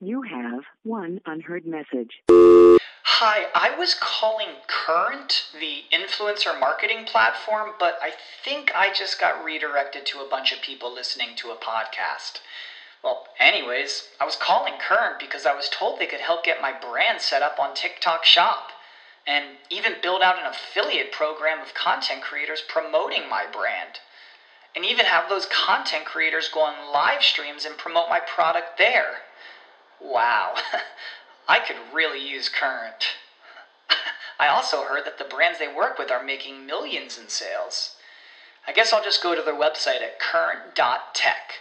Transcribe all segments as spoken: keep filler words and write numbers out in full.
You have one unheard message. Hi, I was calling Current, the influencer marketing platform, but I think I just got redirected to a bunch of people listening to a podcast. Well, anyways, I was calling Current because I was told they could help get my brand set up on TikTok Shop, and even build out an affiliate program of content creators promoting my brand, and even have those content creators go on live streams and promote my product there. Wow, I could really use Current. I also heard that the brands they work with are making millions in sales. I guess I'll just go to their website at current dot tech.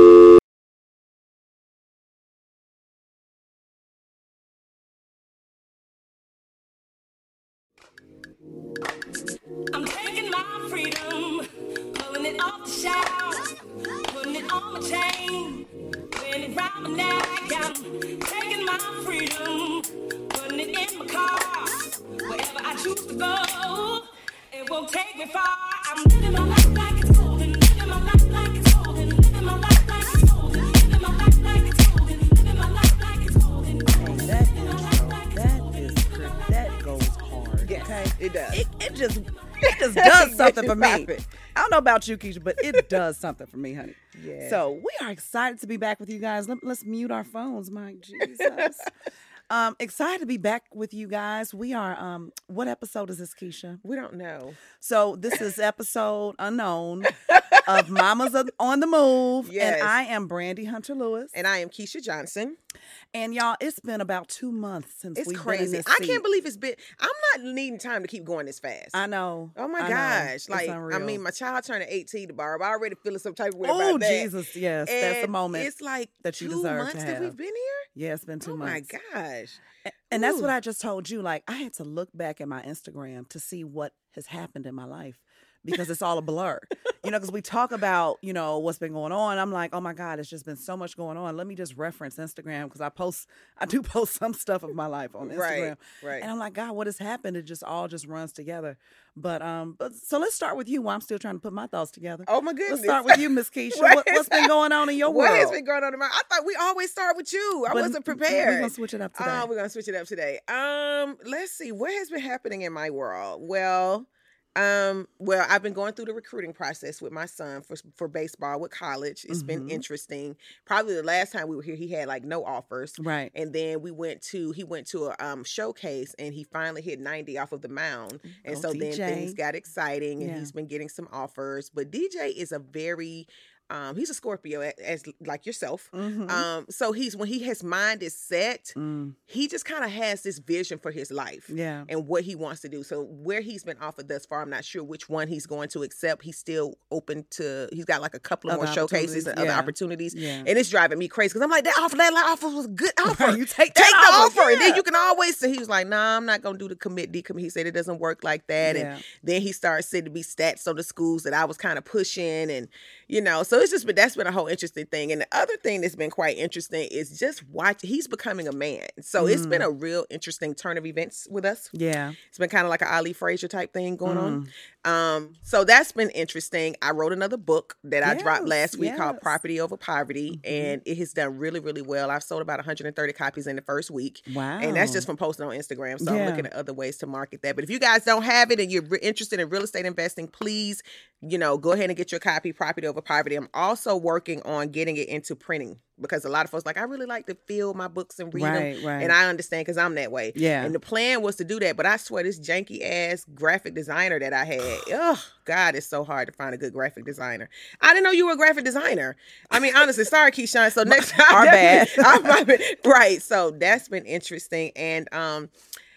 I'm taking my freedom, pulling it off the shelf, putting it on my chain, wearing it round my neck. I'm taking my freedom, putting it in my car, wherever I choose to go, it won't take me far. I'm living my life like it's golden, living my life like it's golden, living my life like it's golden, living my life like it's golden, living my life like it's golden. Hey, that intro, that is, that goes hard. Yes, okay, it does. It, it just, it just does something for me. It. I don't know about you, Keisha, but it does something for me, honey. Yeah. So we are excited to be back with you guys. Let, let's mute our phones, my Jesus. um, excited to be back with you guys. We are. Um, what episode is this, Keisha? We don't know. So this is episode unknown of Mamas on the Move, Yes. and I am Brandy Hunter Lewis, And I am Keisha Johnson. and y'all, it's been about two months since It's we've been crazy. in this I seat. can't believe it's been. I'm not needing time to keep going this fast. I know. Oh my I know. gosh! It's Like I unreal. mean, my child turned eighteen tomorrow. I'm already feeling some type of way Oh about that. Jesus, yes, that's the And moment It's like that you two deserve months to that have. we've been here. Yeah, it's been two Oh months. my gosh! A- And that's Ooh. what I just told you. Like, I had to look back at my Instagram to see what has happened in my life because it's all a blur. You know, because we talk about, you know, what's been going on. I'm like, oh my God, it's just been so much going on. Let me just reference Instagram because I post, I do post some stuff of my life on Instagram. Right, right. And I'm like, God, what has happened? It just all just runs together. But, um, but so let's start with you while I'm still trying to put my thoughts together. Oh my goodness! Let's start with you, Miss Keisha. What what, is what's been that? going on in your What world? has been going on in my? I thought we always start with you. I But wasn't We're prepared. going to switch it up today. Oh, we're gonna switch it up today. Um, let's see what has been happening in my world. Well, um, well, I've been going through the recruiting process with my son for for baseball with college. It's been Mhm. interesting. Probably the last time we were here, he had like no offers. Right. And then we went to he went to a um, showcase and he finally hit ninety off of the mound. And Go so D J. then things got exciting and Yeah. he's been getting some offers. But D J is a very um, he's a Scorpio as, as like yourself. Mhm. Um, so he's when he his mind is set, Mm, he just kind of has this vision for his life yeah. and what he wants to do. So where he's been offered thus far, I'm not sure which one he's going to accept. He's still open to. He's got like a couple of Other more showcases and other opportunities, yeah. opportunities, Yeah. and it's driving me crazy because I'm like that offer. That offer was a good offer. Right, you take Take that the offer, offer, and then yeah. you can always say he was like, "Nah, I'm not gonna do the commit decommit." He said it doesn't work like that, Yeah. and then he started sending me stats on the schools that I was kind of pushing, and you know, so it's just been that's been a whole interesting thing. And the other thing that's been quite interesting is just watch. He's becoming a man, so it's been a real interesting turn of events with us. Yeah. It's been kind of like an Ali Frazier type thing going Mm. on. Um, so that's been interesting. I wrote another book that I dropped Yes, last week called yes. Property Over Poverty, Mhm. and it has done really, really well. I've sold about one hundred thirty copies in the first week. Wow. And that's just from posting on Instagram. So Yeah. I'm looking at other ways to market that. But if you guys don't have it and you're re- interested in real estate investing, please, you know, go ahead and get your copy, Property Over Poverty. I'm also working on getting it into printing because a lot of folks like, I really like to feel my books and read Right, them. right. And I understand because I'm that way. Yeah. And the plan was to do that. But I swear this janky ass graphic designer that I had, oh, God, it's so hard to find a good graphic designer. I didn't know you were a graphic designer. I mean, honestly, sorry, Keyshawn. So next time, Our bad. I'm my bad. Right. So that's been interesting. And um,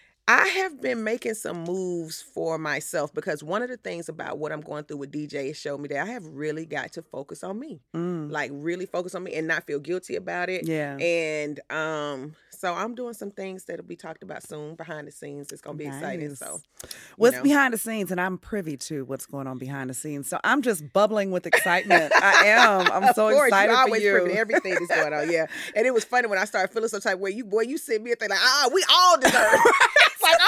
I have been making some moves for myself because one of the things about what I'm going through with D J is showed me that I have really got to focus on me, Mm. like really focus on me and not feel guilty about it. Yeah. And um, so I'm doing some things that'll be talked about soon behind the scenes. It's gonna be exciting. Nice. So What's know. behind the scenes, and I'm privy to what's going on behind the scenes. So I'm just bubbling with excitement. I am. I'm so of course, excited you for always you. privy to everything that's going on. Yeah. And it was funny when I started feeling some type of way. You boy, you sent me a thing like, ah, we all deserve. It's like, okay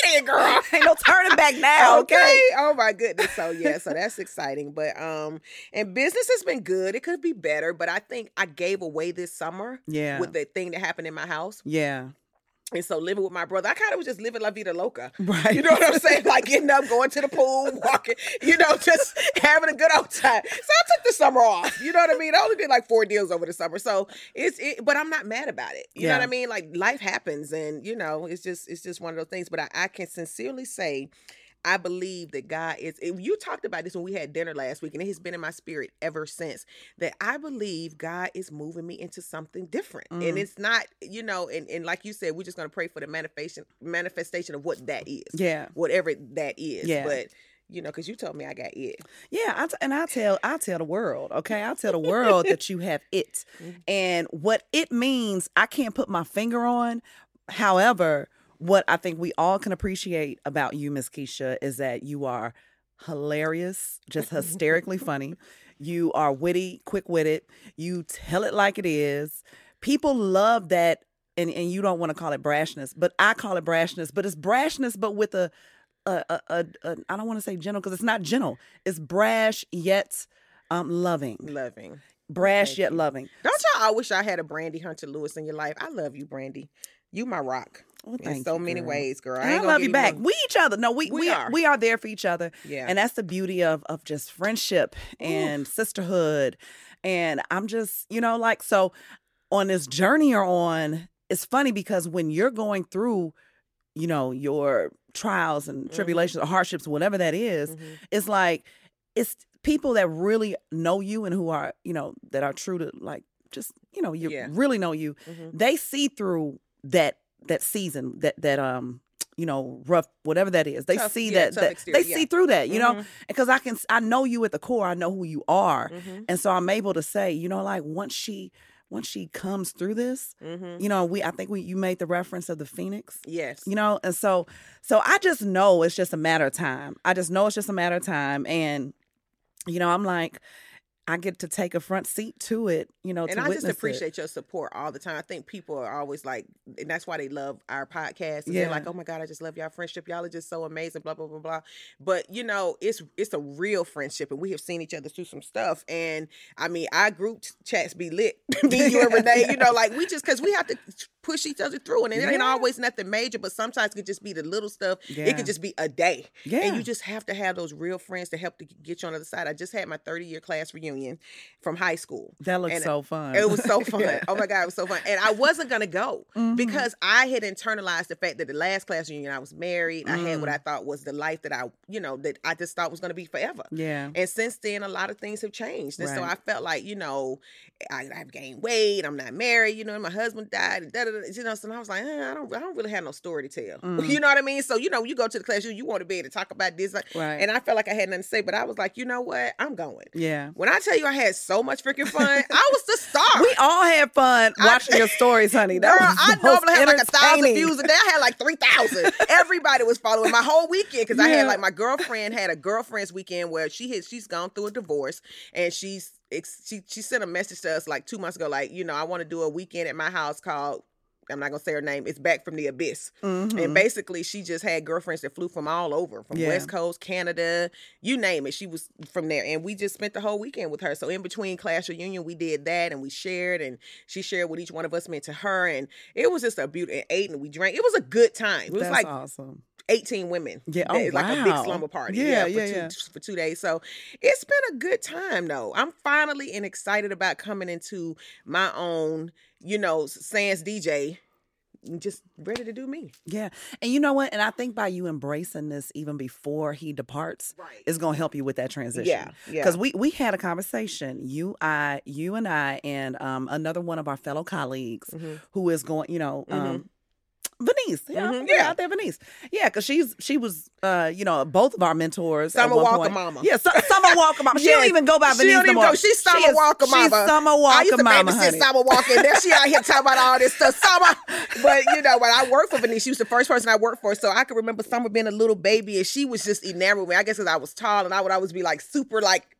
saying, girl. Ain't no turning back now, okay? Okay. Oh my goodness. So yeah, so that's exciting. But um, and business has been good. It could be better, but I think I gave away this summer. Yeah. With the thing that happened in my house. Yeah. And so living with my brother, I kind of was just living La Vida Loca. Right. You know what I'm saying? Like getting up, going to the pool, walking, you know, just having a good old time. So I took the summer off. You know what I mean? I only did like four deals over the summer. So it's, it, but I'm not mad about it. You Yeah. know what I mean? Like life happens and, you know, it's just, it's just one of those things. But I, I can sincerely say, I believe that God is, you talked about this when we had dinner last week, and it has been in my spirit ever since, that I believe God is moving me into something different. Mm. And it's not, you know, and, and like you said, we're just going to pray for the manifestation manifestation of what that is. Yeah. Whatever that is. Yeah. But, you know, because you told me I got it. Yeah, I t- and I tell I tell the world, okay? I tell the world that you have it. And what it means, I can't put my finger on. However, what I think we all can appreciate about you, Miss Keisha, is that you are hilarious, just hysterically funny. You are witty, quick-witted. You tell it like it is. People love that, and, and you don't want to call it brashness, but I call it brashness. But it's brashness, but with a, a, a, a, a I don't want to say gentle, because it's not gentle. It's brash yet um, loving. Loving. Brash Thank yet you. loving. Don't y'all all wish I had a Brandy Hunter Lewis in your life? I love you, Brandy. You my rock. Well, in thank so you, many girl. ways, girl. And I, ain't gonna love give you back. no- We each other. No, we We we are. are. we are there for each other. Yeah. And that's the beauty of of just friendship and sisterhood. And I'm just, you know, like, so on this journey you're on, it's funny because when you're going through, you know, your trials and tribulations or hardships, whatever that is, Mhm. it's like it's people that really know you and who are, you know, that are true to, like, just, you know, you Yeah. really know you. Mhm. They see through that that season, that that um you know, rough, whatever that is. They Tough- see yeah, that, tough that exterior, they yeah. see through that, you know, Mhm. because I can I know you at the core. I know who you are, Mhm. and so I'm able to say, you know, like once she once she comes through this, Mhm. you know, we I think we you made the reference of the phoenix. Yes. You know, and so so I just know it's just a matter of time. I just know it's just a matter of time. And, you know, I'm like, I get to take a front seat to it, you know, And to I witness just appreciate it. your support all the time. I think people are always like, and that's why they love our podcast. And Yeah. They're like, oh my God, I just love y'all friendship. Y'all are just so amazing, blah, blah, blah, blah. But, you know, it's it's a real friendship, and we have seen each other through some stuff. And, I mean, our group chats be lit. Me, you, and Renee, you know, like, we just, because we have to push each other through. And it ain't Yeah. always nothing major, but sometimes it could just be the little stuff. Yeah. It could just be a day. Yeah. And you just have to have those real friends to help to get you on the other side. I just had my thirty-year class reunion from high school. That looks And so fun. It was so fun. Yeah. Oh my God, it was so fun. And I wasn't gonna go Mhm. because I had internalized the fact that the last class reunion I was married. I had what Mm. I thought was the life that I, you know, that I just thought was gonna be forever. Yeah. And since then, a lot of things have changed. And so Right. I felt like, you know, I, I've gained weight. I'm not married. You know, and my husband died. Da, da, da, you know, so I was like, eh, I don't, I don't really have no story to tell. Mm. You know what I mean? So you know, you go to the class, you, you want to be able to talk about this, like, Right. and I felt like I had nothing to say. But I was like, you know what? I'm going. Yeah. When I tell you I had so much freaking fun, I was the star. We all had fun I- watching your stories, honey. That Girl, was I most normally have like a thousand entertaining. views a day. I had like three thousand. Everybody was following my whole weekend because I Yeah. had like my girlfriend had a girlfriend's weekend where she had she's gone through a divorce, and she's ex- she she sent a message to us like two months ago, like, you know, I want to do a weekend at my house called, I'm not gonna say her name, it's Back from the Abyss. Mhm. And basically she just had girlfriends that flew from all over, from Yeah. West Coast, Canada, you name it. She was from there. And we just spent the whole weekend with her. So in between class reunion, we did that, and we shared, and she shared what each one of us meant to her. And it was just a beautiful, and ate and we drank. It was a good time. It was That's like awesome. eighteen women. Yeah, That- oh, like a big wow. slumber party. Yeah, for yeah, two, yeah. for two days. So it's been a good time though. I'm finally and excited about coming into my own, you know, Sans D J. Just ready to do me. Yeah. And you know what? And I think by you embracing this even before he departs, Right. it's going to help you with that transition. Yeah, yeah. Because we, we had a conversation, you, I, you and I, and um, another one of our fellow colleagues Mhm. who is going, you know, um, Mhm. Venice. Yeah, Mhm, yeah, yeah. out there, Venice. Yeah, because she's she was, uh, you know, both of our mentors. at Summer one Walker point. Mama. Yeah, Su- Summer Walker Mama. She don't Yes. even go by She Venice don't no even more. go- she's Summer She is- Walker She's Mama. Summer I Walker used to Mama, babysit honey. Summer Walker. And then she out here talking about all this stuff. Summer. But, you know, when I worked for Venice, she was the first person I worked for. So I can remember Summer being a little baby, and she was just enamored with me. I guess because I was tall, and I would always be like super like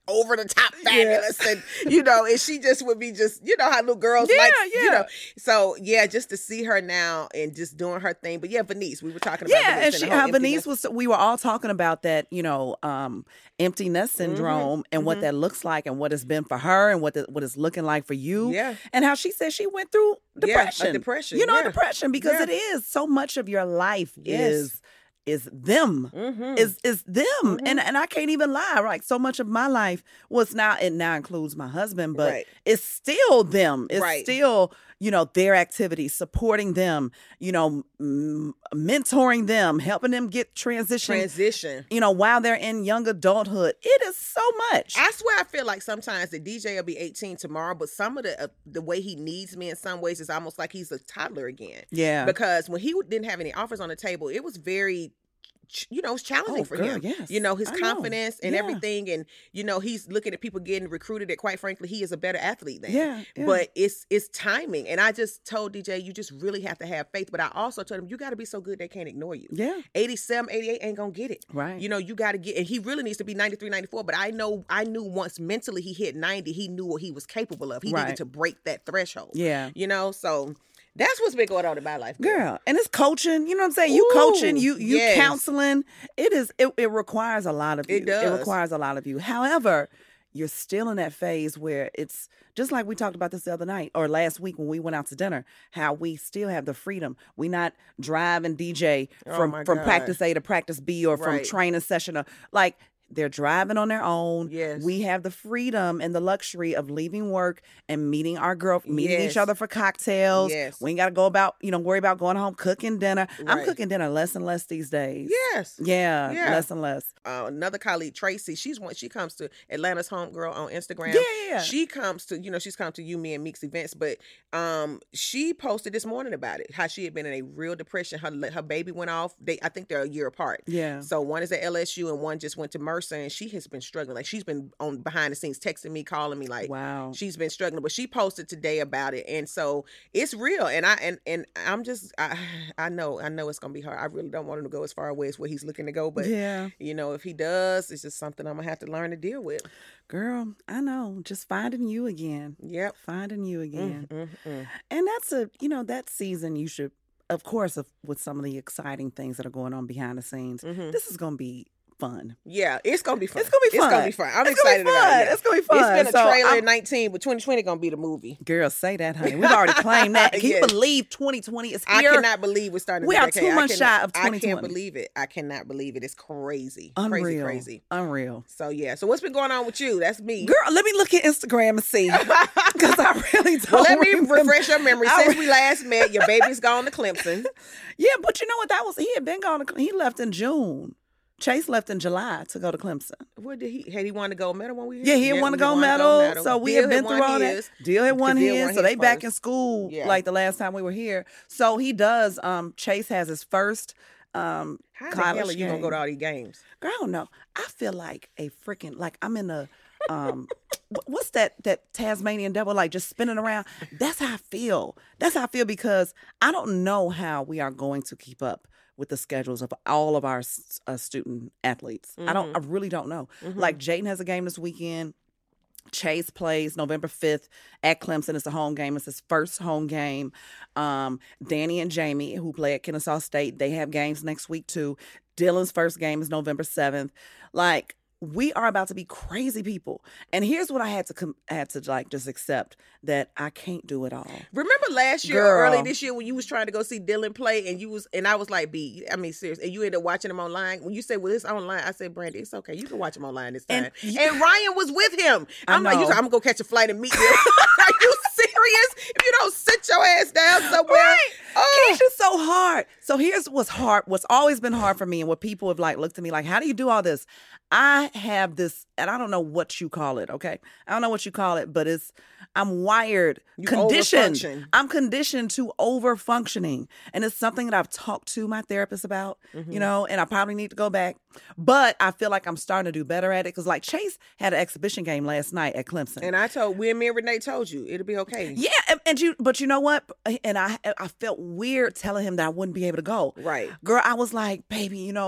over the top fabulous, yeah. and you know, and she just would be just, you know, how little girls yeah, like, yeah. you know. So yeah, just to see her now and just doing her thing. But yeah, Venice, we were talking about. Yeah, Venice and and she, the whole how Venice emptiness. was. We were all talking about that, you know, um, empty nest syndrome, Mm-hmm. and what Mm-hmm. that looks like, and what it's been for her, and what the, what it's looking like for you. Yeah, and how she said she went through depression. Yeah, a depression. You know, yeah. depression because Yeah. it is so much of your life Yes. is. is them, Mm-hmm. is is them, Mm-hmm. and and I can't even lie. Right, so much of my life was now it now includes my husband, but Right. it's still them. It's Right. still, you know, their activities, supporting them, you know, m- mentoring them, helping them get transition, Transition. you know, while they're in young adulthood. It is so much. I swear, I feel like sometimes the D J will be eighteen tomorrow, but some of the uh, the way he needs me in some ways is almost like he's a toddler again. yeah, Because when he didn't have any offers on the table, it was very, ch- you know, it was challenging Oh, for girl, him. yes. You know, his I know. confidence and Yeah. everything, and you know, he's looking at people getting recruited. That quite frankly, he is a better athlete than. yeah, yeah. But it's it's timing, and I just told D J, you just really have to have faith. But I also told him, you got to be so good they can't ignore you. yeah, eighty-seven, eighty-eight ain't gonna get it. right. You know, you got to get, and he really needs to be ninety-three, ninety-four. But I know, I knew once mentally he hit ninety, he knew what he was capable of. He Right. needed to break that threshold. yeah. You know, so that's what's been going on in my life, Girl, and it's coaching. You know what I'm saying? You Ooh, coaching, you you yes. counseling. It is. It, it requires a lot of you. It does. requires a lot of you. However, you're still in that phase where it's just like we talked about this the other night or last week when we went out to dinner. How we still have the freedom. We not driving D J Oh, from my from God. practice A to practice B or from Right. training session or like. They're driving on their own. Yes. We have the freedom and the luxury of leaving work and meeting our girl, meeting Yes. each other for cocktails. Yes. We ain't got to go about, you know, worry about going home, cooking dinner. I'm Right. cooking dinner less and less these days. Yes. Yeah, Yeah. less and less. Uh, another colleague, Tracy, she's one. She comes to Atlanta's Homegirl on Instagram. Yeah, yeah, yeah. She comes to, you know, she's come to you, me, and Meek's events. But um, she posted this morning about it. How she had been in a real depression. Her her baby went off. They, I think they're a year apart. Yeah. So one is at L S U and one just went to Mercer, and she has been struggling. Like she's been on behind the scenes, texting me, calling me. Like Wow. she's been struggling. But she posted today about it, and so it's real. And I and and I'm just I I know I know it's gonna be hard. I really don't want him to go as far away as where he's looking to go. But yeah. you know, if he does, it's just something I'm gonna have to learn to deal with. Girl, I know. Just finding you again. Yep. Finding you again. Mm, mm, mm. And that's a, you know, that season you should, of course, of, with some of the exciting things that are going on behind the scenes, Mhm. this is going to be fun. Yeah, it's gonna be fun. It's gonna be It's gonna fun. be fun. I'm It's gonna be excited about fun. it. yeah. It's gonna be fun. It's been a So trailer I'm- in nineteen, but twenty twenty gonna be the movie. Girl, say that, honey. We've already claimed that. Can Yes. you believe twenty twenty is I here? cannot believe we're starting. We the are decade. two I months cannot- shy of I twenty can't twenty. believe it. I cannot believe it. It's crazy, Unreal. crazy, crazy. Unreal. So yeah. So what's been going on with you? That's me. Girl, let me look at Instagram and see. Because I really don't Well, let me remember. refresh your memory. I Since re- we last met, your baby's gone to Clemson. Yeah, but you know what? That was he had been gone. To, he left in June. Chase left in July to go to Clemson. What did he? Had he won the gold medal when we? Yeah, he had won a gold medal. So we Deal had been won through all his. that. Deal had won Because Deal his. won So his they back first. in school Yeah. like the last time we were here. So he does. Um, Chase has his first um How the college hell are you gonna game. go to all these games? Girl, I don't know. I feel like a freaking like I'm in a um wh- what's that that Tasmanian devil like just spinning around. That's how I feel. That's how I feel because I don't know how we are going to keep up with the schedules of all of our s- uh, student athletes. I don't. I really don't know. Like Jayden has a game this weekend. Chase plays November fifth at Clemson. It's a home game. It's his first home game. Um, Danny and Jamie, who play at Kennesaw State, they have games next week too. Dylan's first game is November seventh. Like, we are about to be crazy people. And here's what I had to com- had to like just accept that I can't do it all. Remember last year, Girl. or early this year, when you was trying to go see Dylan play, and you was, and I was like, "B, I mean, serious," and you ended up watching him online. When you said, "Well, it's online," I said, "Brandy, it's okay. You can watch him online this time." And And, you- Ryan was with him. I I'm like, you know. said, "I'm gonna go catch a flight and meet you." Are you serious? If you don't sit your ass down somewhere, Right. oh, Keisha's so hard. So here's what's hard, what's always been hard for me, and what people have like looked at me like, how do you do all this? I have this, and I don't know what you call it, okay? I don't know what you call it, but it's I'm wired, You conditioned. overfunction. I'm conditioned to over functioning. And it's something that I've talked to my therapist about, Mm-hmm. you know, and I probably need to go back. But I feel like I'm starting to do better at it. Cause like Chase had an exhibition game last night at Clemson. And I told, we and me and Renee told you it'll be okay. Yeah, and, and you, but you know what? And I, I felt weird telling him that I wouldn't be able to go. Right. Girl, I was like, baby, you know,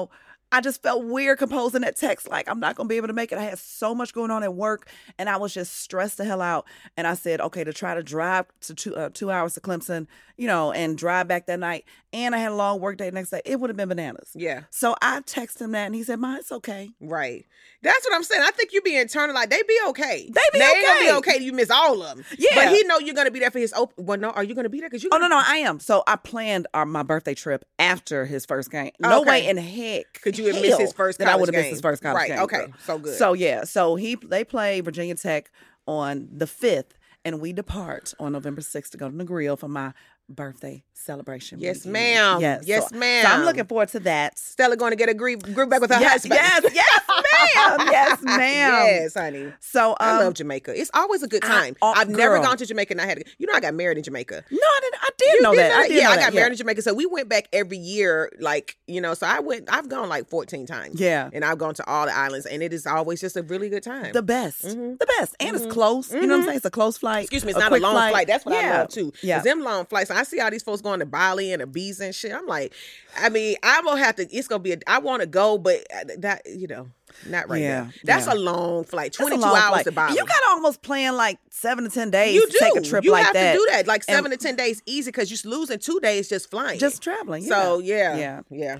I just felt weird composing that text. Like, I'm not going to be able to make it. I had so much going on at work, and I was just stressed the hell out. And I said, okay, to try to drive to two, uh, two hours to Clemson, you know, and drive back that night, and I had a long work day the next day, it would have been bananas. Yeah. So I texted him that, and he said, Ma, it's okay. Right. That's what I'm saying. I think you be internal, like, they be okay. They be they okay. ain't gonna be okay. You miss all of them. Yeah. But he know you're gonna be there for his open. Well, no, are you gonna be there? Because you. Oh, no, no, I am. So I planned our, my birthday trip after his first game. No Okay. way in heck. Could you have missed his first that I college would have missed game. his first college Right, game. okay. girl. So good. So, yeah. So he they play Virginia Tech on the fifth, and we depart on November sixth to go to the grill for my birthday celebration. Yes, weekend. ma'am. Yes, Yes, so, ma'am. So I'm looking forward to that. Stella going to get a group, group back with her Yes, husband. yes, yes, ma'am. Yes, ma'am. Yes, honey. So um, I love Jamaica. It's always a good I- time. oh, I've never girl. gone to Jamaica, and I had to, you know I got married in Jamaica. No, I didn't. I did You know did that. I did yeah, know I that. got yeah. married in Jamaica, so we went back every year, like you know. So I went. I've gone like fourteen times. Yeah. and I've gone to all the islands, and it is always just a really good time. The best, Mhm. the best, and it's close. You know what I'm saying? It's a close flight. Excuse me, it's not a quick long flight. That's what yeah. I love too. Yeah, Cause them long flights. I see all these folks going to Bali and Ibiza and shit. I'm like, I mean, I'm gonna have to. It's gonna be. A, I want to go, but that you know, not right Yeah, now. That's yeah. a long flight. That's a twenty-two long hours flight. to Bali. You gotta almost plan like seven to ten days You to do. take a trip you like have that. to do that, like And seven to ten days easy, because you're losing two days just flying, just traveling. Yeah. So yeah, yeah. yeah.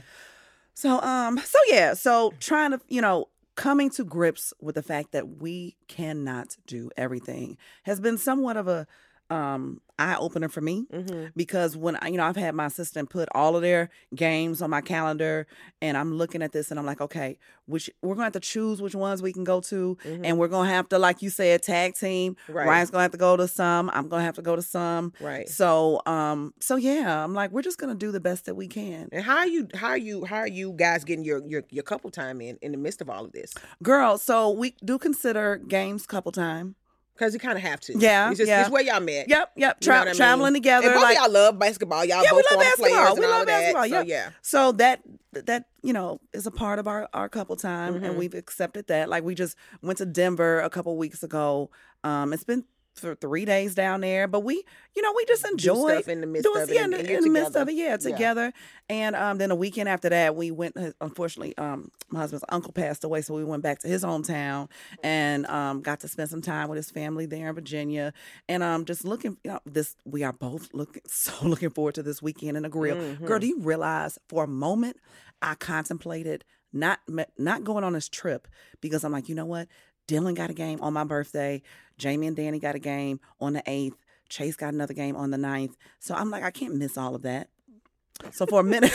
So um, so yeah, so trying to you know coming to grips with the fact that we cannot do everything has been somewhat of a um eye opener for me, Mm-hmm. because when I, you know I've had my assistant put all of their games on my calendar, and I'm looking at this and I'm like, okay, which we're gonna have to choose which ones we can go to, and we're gonna have to, like you said, tag team. Right. Ryan's gonna have to go to some. I'm gonna have to go to some. Right. So um so yeah, I'm like, we're just gonna do the best that we can. And how are you? How are you? How are you guys getting your your, your couple time in in the midst of all of this? Girl, so we do consider games couple time. Because you kind of have to. Yeah, it's just yeah. It's where y'all met. Yep, yep. You know Tra- what I mean? traveling together. And both like, of y'all love basketball. Y'all yeah, we both love former players basketball. and We all love of that. basketball. So Yep. yeah. So that that you know is a part of our our couple time, Mm-hmm. and we've accepted that. Like we just went to Denver a couple weeks ago. Um, it's been for three days down there, but we, you know, we just enjoy stuff in the midst doing- of it, yeah, and- in, and the- you're in the midst together. of it, yeah, Yeah. together. And um, then a weekend after that, we went. Unfortunately, um, my husband's uncle passed away, so we went back to his hometown and um, got to spend some time with his family there in Virginia. And um, just looking, you know, this we are both looking so looking forward to this weekend in the grill. Mm-hmm. Girl, do you realize for a moment I contemplated not not going on this trip because I'm like, you know what? Dylan got a game on my birthday. Jamie and Danny got a game on the eighth. Chase got another game on the ninth. So I'm like, I can't miss all of that. So for a minute.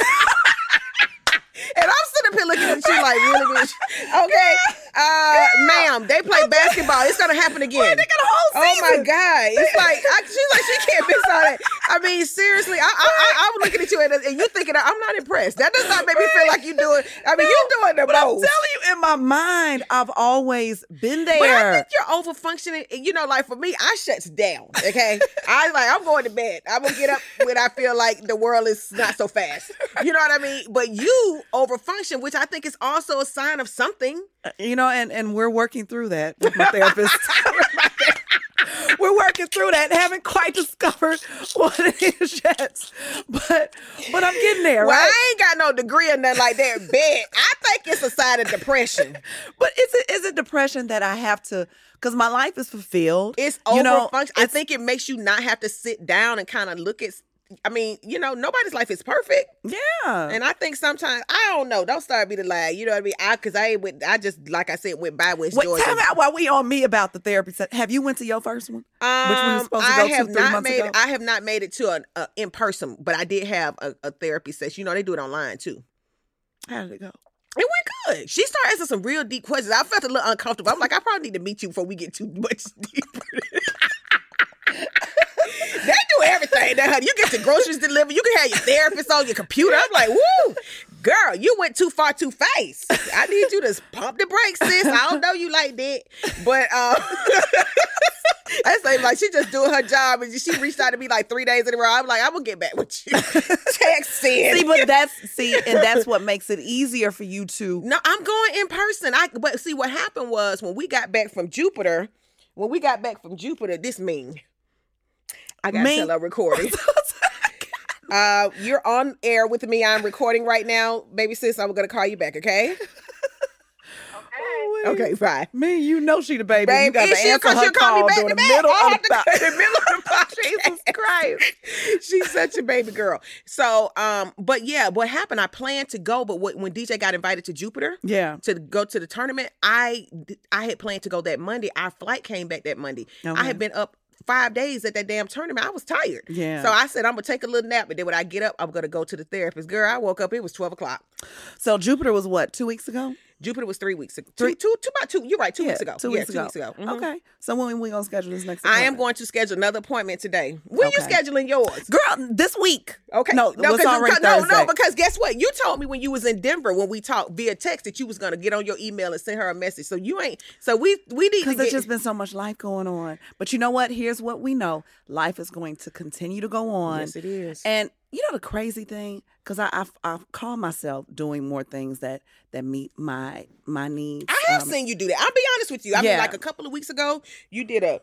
And I'm sitting up here looking at you like, really, bitch? Okay, uh, ma'am, they play basketball. It's gonna happen again. Wait, they got a whole Oh my season. God! It's like I, she's like she can't miss all that. I mean, seriously, I I, I, I was looking at you and, and you thinking I'm not impressed. That does not make me feel like you doing. I mean, you doing the But I'm most. telling you, in my mind, I've always been there. But I think you're over functioning. You know, like for me, I shuts down. Okay, I like I'm going to bed. I'm gonna get up when I feel like the world is not so fast. You know what I mean? But you over function, which I think is also a sign of something. You know, and, and we're working through that with my therapist. We're working through that. Haven't quite discovered what it is yet. But but I'm getting there, Well, right? I ain't got no degree or nothing like that. Bed. I think it's a sign of depression. But is it is it depression that I have to, because my life is fulfilled. It's over you know, function. I it's- think it makes you not have to sit down and kind of look at. I mean, you know, nobody's life is perfect. Yeah. And I think sometimes I don't know. Don't start me to lie. You know what I mean? I because I ain't went. I just like I said went by West Wait, Georgia. tell me while we on me about the therapy. se- Have you went to your first one? Um, Which one you supposed to I go have two, three not months made. ago? I have not made it to an uh, in person, but I did have a, a therapy session. You know, they do it online too. How did it go? It went good. She started asking some real deep questions. I felt a little uncomfortable. I'm like, I probably need to meet you before we get too much deeper. They do everything. Now, honey. You get your groceries delivered. You can have your therapist on your computer. I'm like, woo, girl, you went too far too fast. I need you to pump the brakes, sis. I don't know you like that, but uh, I say like she just doing her job, and she reached out to me like three days in a row. I'm like, I'm gonna get back with you. Text in. See, but that's see, and that's what makes it easier for you to. No, I'm going in person. I but see what happened was when we got back from Jupiter, when we got back from Jupiter, this mean. I gotta Mean? tell her recording. Uh, you're on air with me. I'm recording right now. Baby sis, I'm going to call you back, okay? Oh, Okay, bye. Me, you know she the baby. Babe, you got to is she- answer 'cause her she'll call me call back during to the back. middle I of have the to- podcast. in the middle of the podcast. Jesus Christ. She's such a baby girl. So, um, but yeah, what happened, I planned to go, but what, when D J got invited to Jupiter Yeah. to go to the tournament, I I had planned to go that Monday. Our flight came back that Monday. Okay. I had been up five days at that damn tournament. I was tired. Yeah. So I said, I'm going to take a little nap. And then when I get up, I'm going to go to the therapist. Girl, I woke up, it was twelve o'clock. So Jupiter was what, two weeks ago? Jupiter was three weeks ago. Three- Two, two, two, about two. You're right, two Yeah, weeks ago. Two Yeah, weeks two ago. weeks ago. Mhm. Okay. So when we going to schedule this next I am appointment? going to schedule another appointment today. When you Okay. scheduling yours? Girl, this week. Okay. No, no, it's 'cause- already no, Thursday. no, because guess what? You told me when you was in Denver when we talked via text that you was gonna get on your email and send her a message. So you ain't. So we we need to Because get. there's just been so much life going on. But you know what? Here's what we know. Life is going to continue to go on. Yes, it is. And you know the crazy thing? Because I, I've, I've called myself doing more things that that meet my my needs. I have Um, seen you do that. I'll be honest with you. I mean, yeah. like a couple of weeks ago, you did a.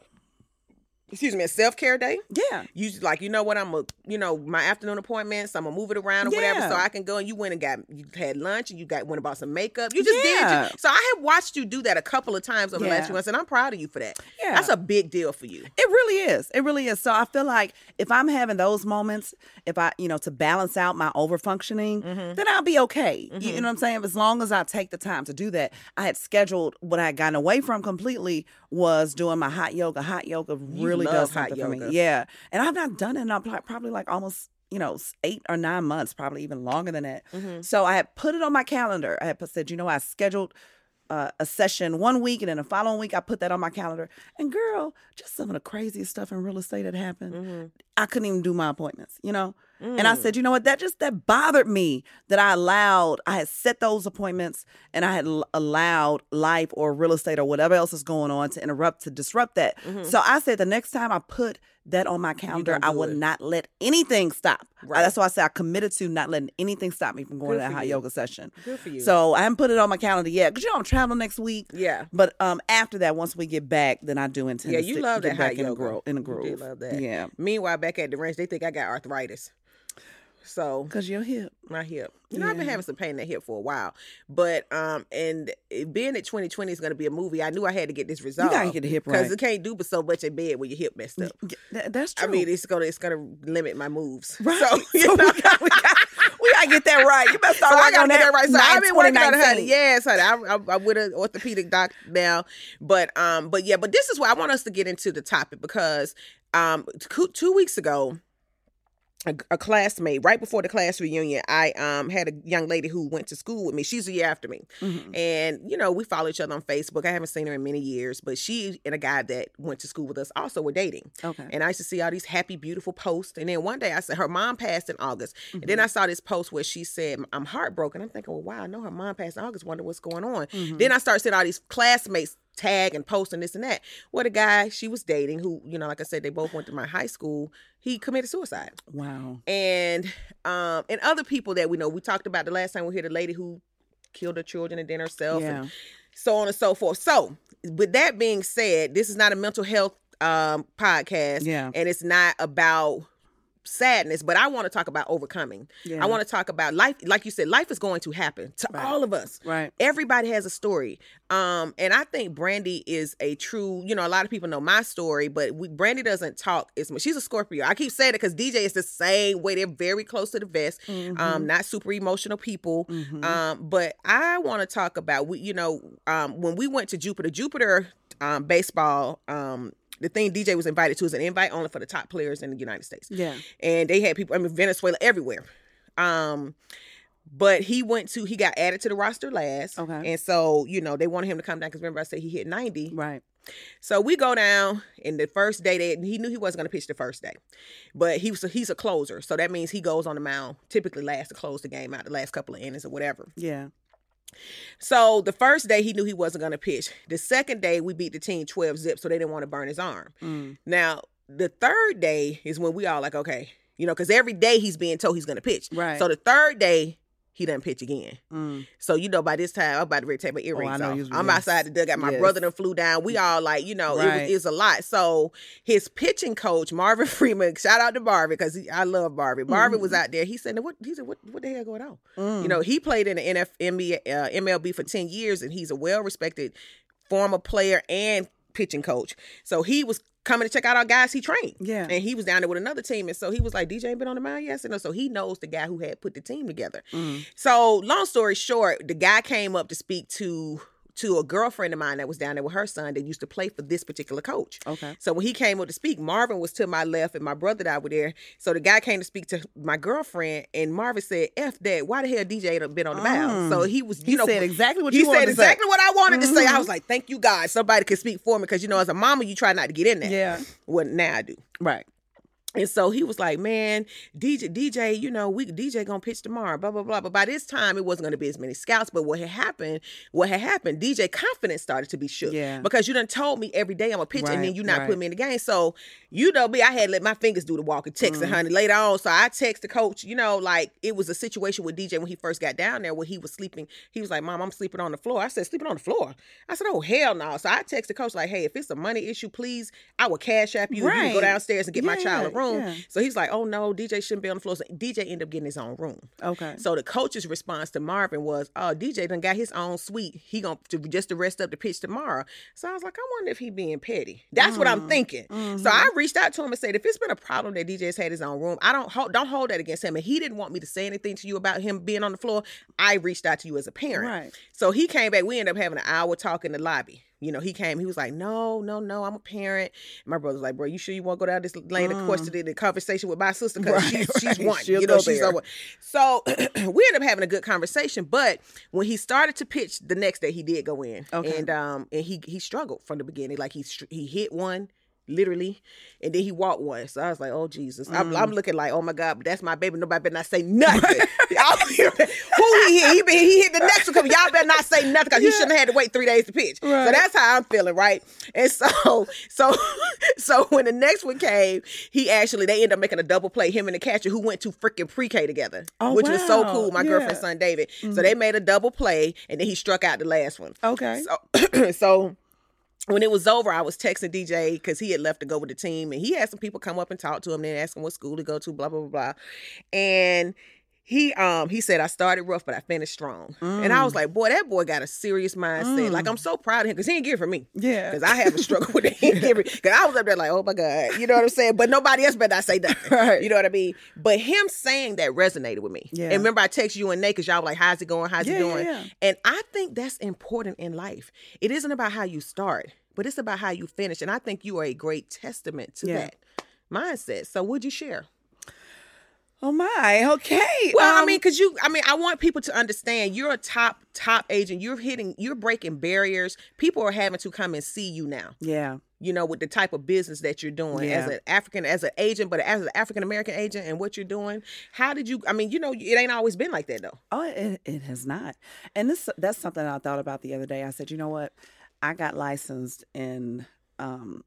Excuse me, a self care day. Yeah. You just like, you know what, I'm a, you know, my afternoon appointments, I'm gonna move it around or whatever, Yeah. so I can go. And you went and got, you had lunch, and you got went and bought some makeup. You just Yeah. did. You, so I have watched you do that a couple of times over the Yeah. last few months, and I'm proud of you for that. Yeah. That's a big deal for you. It really is. It really is. So I feel like if I'm having those moments, if I, you know, to balance out my over functioning, Mm-hmm. then I'll be okay. You, you know what I'm saying? As long as I take the time to do that. I had scheduled what I had gotten away from completely was doing my hot yoga. Hot yoga really love does hot something for me. yoga. Yeah. And I've not done it in uh, pro- probably like almost, you know, s- eight or nine months, probably even longer than that. Mm-hmm. So I had put it on my calendar. I had put, said, you know, I scheduled uh, a session one week, and then the following week I put that on my calendar. And girl, just some of the craziest stuff in real estate had happened. Mm-hmm. I couldn't even do my appointments, you know? And Mm. I said, you know what? That just, that bothered me that I allowed, I had set those appointments and I had l- allowed life or real estate or whatever else is going on to interrupt, to disrupt that. So I said the next time I put that on my calendar, gonna I do would it. not let anything stop. Right. That's why I said I committed to not letting anything stop me from going Good to that for hot you. yoga session. Good for you. So I haven't put it on my calendar yet because you know I'm traveling next week. Yeah. But um, after that, once we get back, then I do intend Yeah, to you stick- love get that back hot in yoga. a groove. In a You groove. do love that. Yeah. Meanwhile, back at the ranch, they think I got arthritis. So Because you're hip. my hip. You know, I've been Yeah. having some pain in that hip for a while. But um, and it, being that twenty twenty is going to be a movie, I knew I had to get this resolved. gotta get the hip because right. it can't do but so much in bed when your hip messed up. Yeah, that- that's true. I mean, it's gonna it's gonna limit my moves. Right. So, So you we, know, got, we, got, we gotta get that right. You better start so I working gotta on get that right. So I've been working on it, honey. Yeah. Yes, honey. I, I, I'm with an orthopedic doc now, but um, but yeah, but this is why I want us to get into the topic because um, two, two weeks ago. A, a classmate right before the class reunion, I um had a young lady who went to school with me. She's a year after me, Mm-hmm. and you know we follow each other on Facebook. I haven't seen her in many years, but she and a guy that went to school with us also were dating. Okay. And I used to see all these happy, beautiful posts. And then one day I said her mom passed in August, and Mm-hmm. then I saw this post where she said, "I'm heartbroken." I'm thinking, well, wow, I know her mom passed in August. Wonder what's going on. Mm-hmm. Then I started seeing all these classmates tag and post and this and that. Well, the guy she was dating, who you know, like I said, they both went to my high school. He committed suicide. Wow. And um and other people that we know, we talked about the last time we were here, the lady who killed her children and then herself, Yeah. and so on and so forth. So with that being said, this is not a mental health um podcast, Yeah. and it's not about sadness, but I want to talk about overcoming. Yeah. I want to talk about life. Like you said, life is going to happen to Right. all of us. Right. Everybody has a story. Um, and I think Brandy is a true, you know, a lot of people know my story, but we, Brandy doesn't talk as much. She's a Scorpio. I keep saying it because D J is the same way. They're very close to the vest. Mm-hmm. Um, not super emotional people. Um, but I want to talk about, we, you know, um, when we went to Jupiter, Jupiter um, baseball, um, the thing D J was invited to is an invite only for the top players in the United States. Yeah. And they had people, I mean, Venezuela, everywhere. Um, but he went to, he got added to the roster last. Okay. And so, you know, they wanted him to come down because remember I said he hit ninety. Right. So we go down, and the first day, they, he knew he wasn't going to pitch the first day. But he was he's a closer. So that means he goes on the mound, typically last to close the game out, the last couple of innings or whatever. Yeah. So the first day he knew he wasn't going to pitch. The second day we beat the team twelve zip, so they didn't want to burn his arm. Mm. Now the third day is when we all like, okay, you know, because every day he's being told he's going to pitch. Right. So the third day he doesn't pitch again. Mm. So, you know, by this time, I'm about to ready to take my earrings Oh, I know off. you- I'm yes. outside the dugout. My Yes. brother done flew down. We all like, you know, it, Right. was, it was a lot. So his pitching coach, Marvin Freeman, shout out to Marvin because I love Marvin. Marvin was out there. He said, what, he said, what, what the hell going on? Mm. You know, he played in the N F L, uh, M L B for ten years, and he's a well-respected former player and pitching coach. So he was coming to check out our guys he trained. Yeah. And he was down there with another team. And so he was like, D J ain't been on the mound yet? So he knows the guy who had put the team together. Mm. So long story short, the guy came up to speak to to a girlfriend of mine that was down there with her son that used to play for this particular coach. Okay. So when he came up to speak, Marvin was to my left and my brother and I were there. So the guy came to speak to my girlfriend and Marvin said, F that, why the hell D J ain't been on the mound? Mm. So he was, you He know. said exactly what he you wanted said to exactly say. what I wanted to say. I Mhm. was like, thank you, God. Somebody could speak for me because, you know, as a mama, you try not to get in there. Yeah. Well, now I do. Right. And so he was like, man, D J, D J, you know, we D J gonna pitch tomorrow, blah, blah, blah. But by this time, it wasn't gonna be as many scouts. But what had happened, what had happened, D J confidence started to be shook. Yeah. Because you done told me every day I'm a pitcher and then Right, you not right. putting me in the game. So, you know me, I had to let my fingers do the walking, texting, Mm. honey, later on. So I text the coach, you know, like it was a situation with D J when he first got down there where he was sleeping. He was like, Mom, I'm sleeping on the floor. I said, sleeping on the floor? I said, oh, hell no. So I text the coach like, hey, if it's a money issue, please, I will cash app you. You can go Right. downstairs and get my Yeah, child a room. yeah. So he's like, oh no, D J shouldn't be on the floor. So D J ended up getting his own room. Okay. So the coach's response to Marvin was, oh, D J done got his own suite. He gonna to, just to rest up to pitch tomorrow. So I was like, I wonder if he being petty. That's what I'm thinking. So I reached out to him and said, if it's been a problem that D J's had his own room, I don't hold, don't hold that against him. And he didn't want me to say anything to you about him being on the floor. I reached out to you as a parent. Right. So he came back. We ended up having an hour talk in the lobby. You know, he came, he was like, no, no, no, I'm a parent. My brother's like, bro, you sure you want to go down this lane of course to the, the conversation with my sister? Because Right, she's, she's right. one. She'll you know, go she's there. over. So we ended up having a good conversation. But when he started to pitch the next day, he did go in. Okay. And um and he he struggled from the beginning. Like he str- he hit one. Literally, and then he walked one. So I was like, "Oh Jesus!" I'm, Mm. I'm looking like, "Oh my God!" But that's my baby. Nobody better not say nothing. Y'all hear me? Who he hit? He, been, he hit the next one. 'Cause y'all better not say nothing because he shouldn't have had to wait three days to pitch. So Right. that's how I'm feeling, right? And so, so, so when the next one came, he actually they ended up making a double play. Him and the catcher who went to freaking pre-K together, Oh, which was so wow. cool. My Yeah. girlfriend's son David. So they made a double play, and then he struck out the last one. Okay. So, so when it was over, I was texting D J because he had left to go with the team, and he had some people come up and talk to him, then ask him what school to go to, blah blah blah blah, and he um he said I started rough, but I finished strong, and I was like, boy, that boy got a serious mindset. Like I'm so proud of him because he didn't get it from me. Yeah. Because I have a struggle with it. He didn't give it because I was up there like, oh my God, you know what I'm saying? But nobody else better not say nothing. Right. You know what I mean? But him saying that resonated with me. Yeah. And remember, I texted you and Nate because y'all were like, how's it going? How's Yeah, it yeah, doing? yeah. And I think that's important in life. It isn't about how you start, but it's about how you finish. And I think you are a great testament to Yeah. that mindset. So would you share? Oh my. Okay. Well, I Um, mean, because you, I mean, I want people to understand you're a top, top agent. You're hitting, you're breaking barriers. People are having to come and see you now, yeah. you know, with the type of business that you're doing as Yeah. an African, as an agent, but as an African-American agent and what you're doing. How did you, I mean, you know, it ain't always been like that though. Oh, it, it has not. And this that's something I thought about the other day. I said, you know what? I got licensed in um,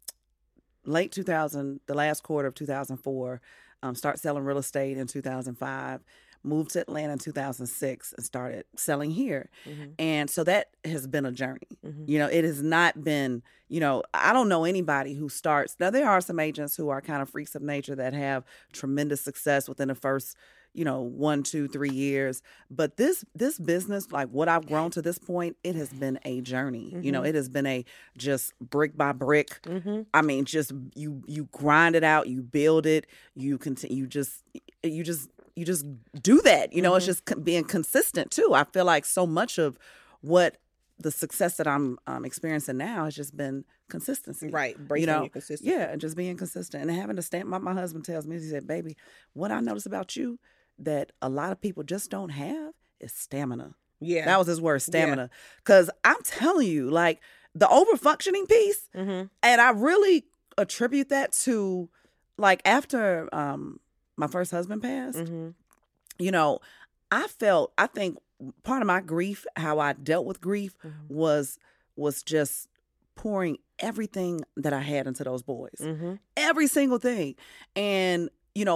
late two thousand, the last quarter of two thousand four, um, start selling real estate in two thousand five, moved to Atlanta in two thousand six and started selling here. And so that has been a journey. You know, it has not been, you know, I don't know anybody who starts. Now, there are some agents who are kind of freaks of nature that have tremendous success within the first, you know, one, two, three years. But this this business, like what I've grown to this point, it has been a journey. You know, it has been a just brick by brick. I mean, just you you grind it out, you build it, you continue, you just you just you just do that. You know, it's just con- being consistent too. I feel like so much of what the success that I'm um, experiencing now has just been consistency. Right. You Breaking know, your consistency. yeah, and just being consistent and having to stand. My, my husband tells me, he said, baby, what I notice about you that a lot of people just don't have is stamina. Yeah. That was his word, stamina. Because I'm telling you, like the over functioning piece, Mhm. and I really attribute that to like after um, my first husband passed, Mhm. you know, I felt, I think part of my grief, how I dealt with grief was was just pouring everything that I had into those boys. Mhm. Every single thing. And, you know, p-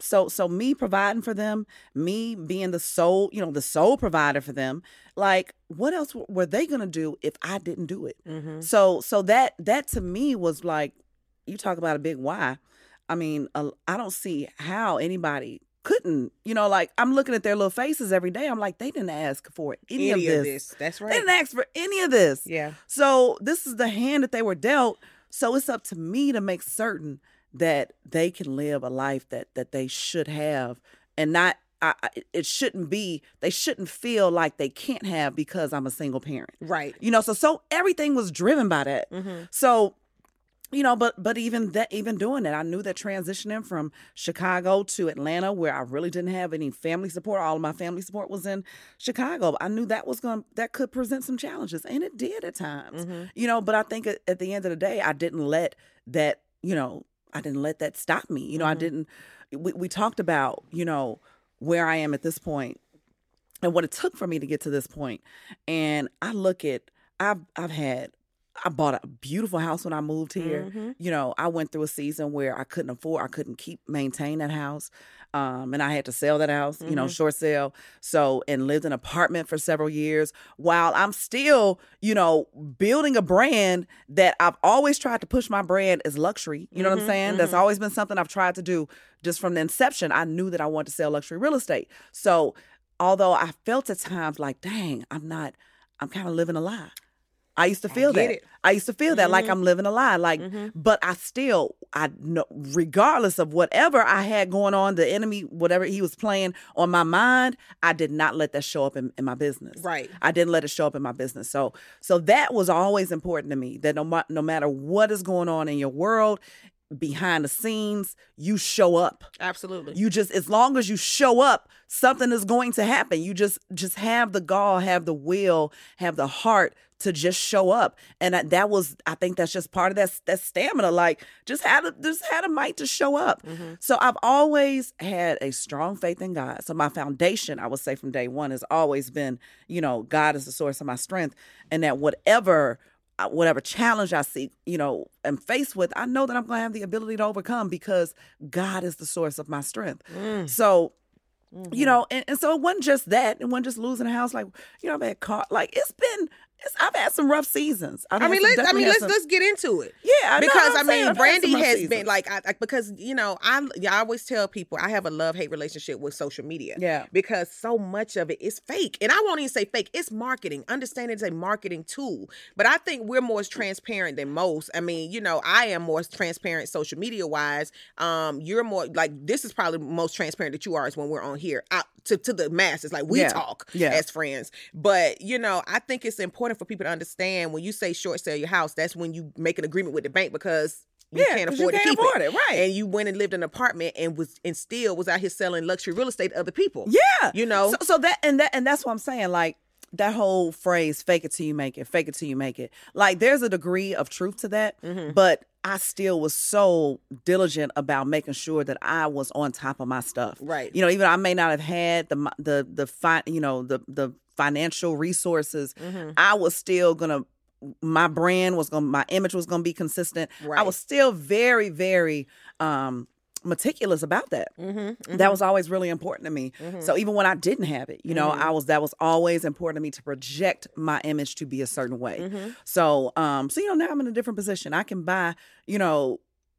so so me providing for them, me being the sole, you know, the sole provider for them, like what else w- were they gonna do if I didn't do it? Mm-hmm. So so that that to me was like, you talk about a big why. I mean, uh, I don't see how anybody couldn't, you know, like I'm looking at their little faces every day. I'm like, they didn't ask for any, Any of of this. this. That's They right. didn't ask for any of this. Yeah. So this is the hand that they were dealt. So it's up to me to make certain that they can live a life that that they should have, and not I, I- it shouldn't be. They shouldn't feel like they can't have because I'm a single parent. Right. You know. So so everything was driven by that. Mm-hmm. So. You know, but but even that, even doing that, I knew that transitioning from Chicago to Atlanta, where I really didn't have any family support, all of my family support was in Chicago. I knew that was going that could present some challenges, and it did at times. Mm-hmm. You know, but I think at, at the end of the day, I didn't let that. You know, I didn't let that stop me. You know, I Mhm. didn't. We we talked about you know where I am at this point, and what it took for me to get to this point, and I look at I've I've had. I bought a beautiful house when I moved here. Mhm. You know, I went through a season where I couldn't afford, I couldn't keep maintain that house. Um, and I had to sell that house, you know, Mhm. short sale. So, and lived in an apartment for several years while I'm still, you know, building a brand that I've always tried to push my brand as luxury. You know what I'm Mhm, saying? That's mhm. always been something I've tried to do just from the inception. I knew that I wanted to sell luxury real estate. So, although I felt at times like, dang, I'm not, I'm kind of living a lie. I used to feel get that. it. I used to feel that like Mhm. I'm living a lie. Like, Mhm. but I still, I know, regardless of whatever I had going on, the enemy, whatever he was playing on my mind, I did not let that show up in, in my business. Right. I didn't let it show up in my business. So, so that was always important to me. That no, ma- no matter what is going on in your world, behind the scenes, you show up. Absolutely. You just, as long as you show up, something is going to happen. You just, just have the gall, have the will, have the heart to just show up. And that, that was, I think that's just part of that, that stamina. Like just had a, just had a might to show up. Mhm. So I've always had a strong faith in God. So my foundation, I would say from day one, has always been, you know, God is the source of my strength, and that whatever uh, whatever challenge I see, you know, am faced with, I know that I'm going to have the ability to overcome because God is the source of my strength. Mm. So, Mhm. you know, and, and so it wasn't just that. It wasn't just losing a house. Like, you know, I've had car, like it's been, it's, I've had some rough seasons. I've I had mean, some- let's. I definitely mean, had let's some- let's get into it. yeah, I know Because what I I'm saying. mean, I've had Brandy some rough has seasons. been like, I, I because you know, I I always tell people I have a love hate relationship with social media. Yeah. Because so much of it is fake, and I won't even say fake. It's marketing. Understand it's a marketing tool, but I think we're more transparent than most. I mean, you know, I am more transparent social media wise. Um, you're more like this is probably the most transparent that you are is when we're on here out to to the masses. Like we Yeah. talk Yeah. as friends, but you know, I think it's important for people to understand when you say short sell your house, that's when you make an agreement with the bank because you Yeah, can't 'cause afford you to can't keep afford it. it, right. And you went and lived in an apartment and was and still was out here selling luxury real estate to other people. Yeah. You know? So, so that and that and that's what I'm saying. Like that whole phrase, fake it till you make it, fake it till you make it. Like there's a degree of truth to that, Mhm. but I still was so diligent about making sure that I was on top of my stuff. Right. You know, even I may not have had the mo- the the fi- you know, the the financial resources, Mhm. I was still going to my brand was going to my image was going to be consistent. I Right. was still very very um meticulous about that. Mm-hmm. That was always really important to me. Mhm. So even when I didn't have it, you know, Mhm. I was that was always important to me to project my image to be a certain way. Mhm. So um so you know now I'm in a different position. I can buy, you know,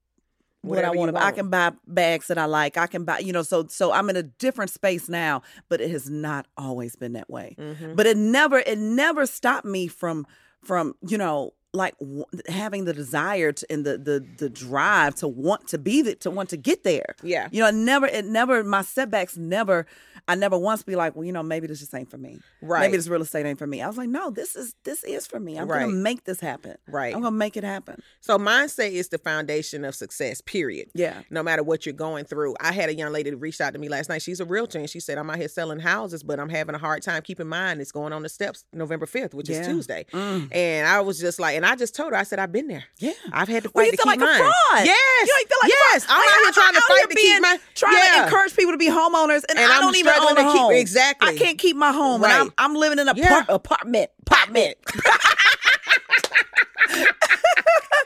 what I Whatever you want to buy. I want. can buy bags that I like. I can buy, you know, so so I'm in a different space now, but it has not always been that way. Mhm. But it never it never stopped me from from, you know, like w- having the desire to, and the the the drive to want to be the, to want to get there. Yeah. You know, it never, it never, my setbacks never, I never once be like, well, you know, maybe this just ain't for me. Right. Maybe this real estate ain't for me. I was like, no, this is, this is for me. I'm Right. going to make this happen. Right. I'm going to make it happen. So mindset is the foundation of success, period. Yeah. No matter what you're going through. I had a young lady that reached out to me last night. She's a realtor and she said, I'm out here selling houses, but I'm having a hard time. Keep in mind, it's going on the steps November fifth, which Yeah. is Tuesday. Mm. And I was just like, and I just told her, I said, I've been there. Yeah. I've had to fight Well, you to feel keep like mine. a fraud. Yes. You ain't feel like yes. a fraud. I'm out here trying to out fight here to being- keep my Trying yeah. to encourage people to be homeowners, and, And I I'm don't even own struggling a to keep- home. exactly. I can't keep my home, Right. and I'm, I'm living in an Yeah. apart- apartment. Apartment.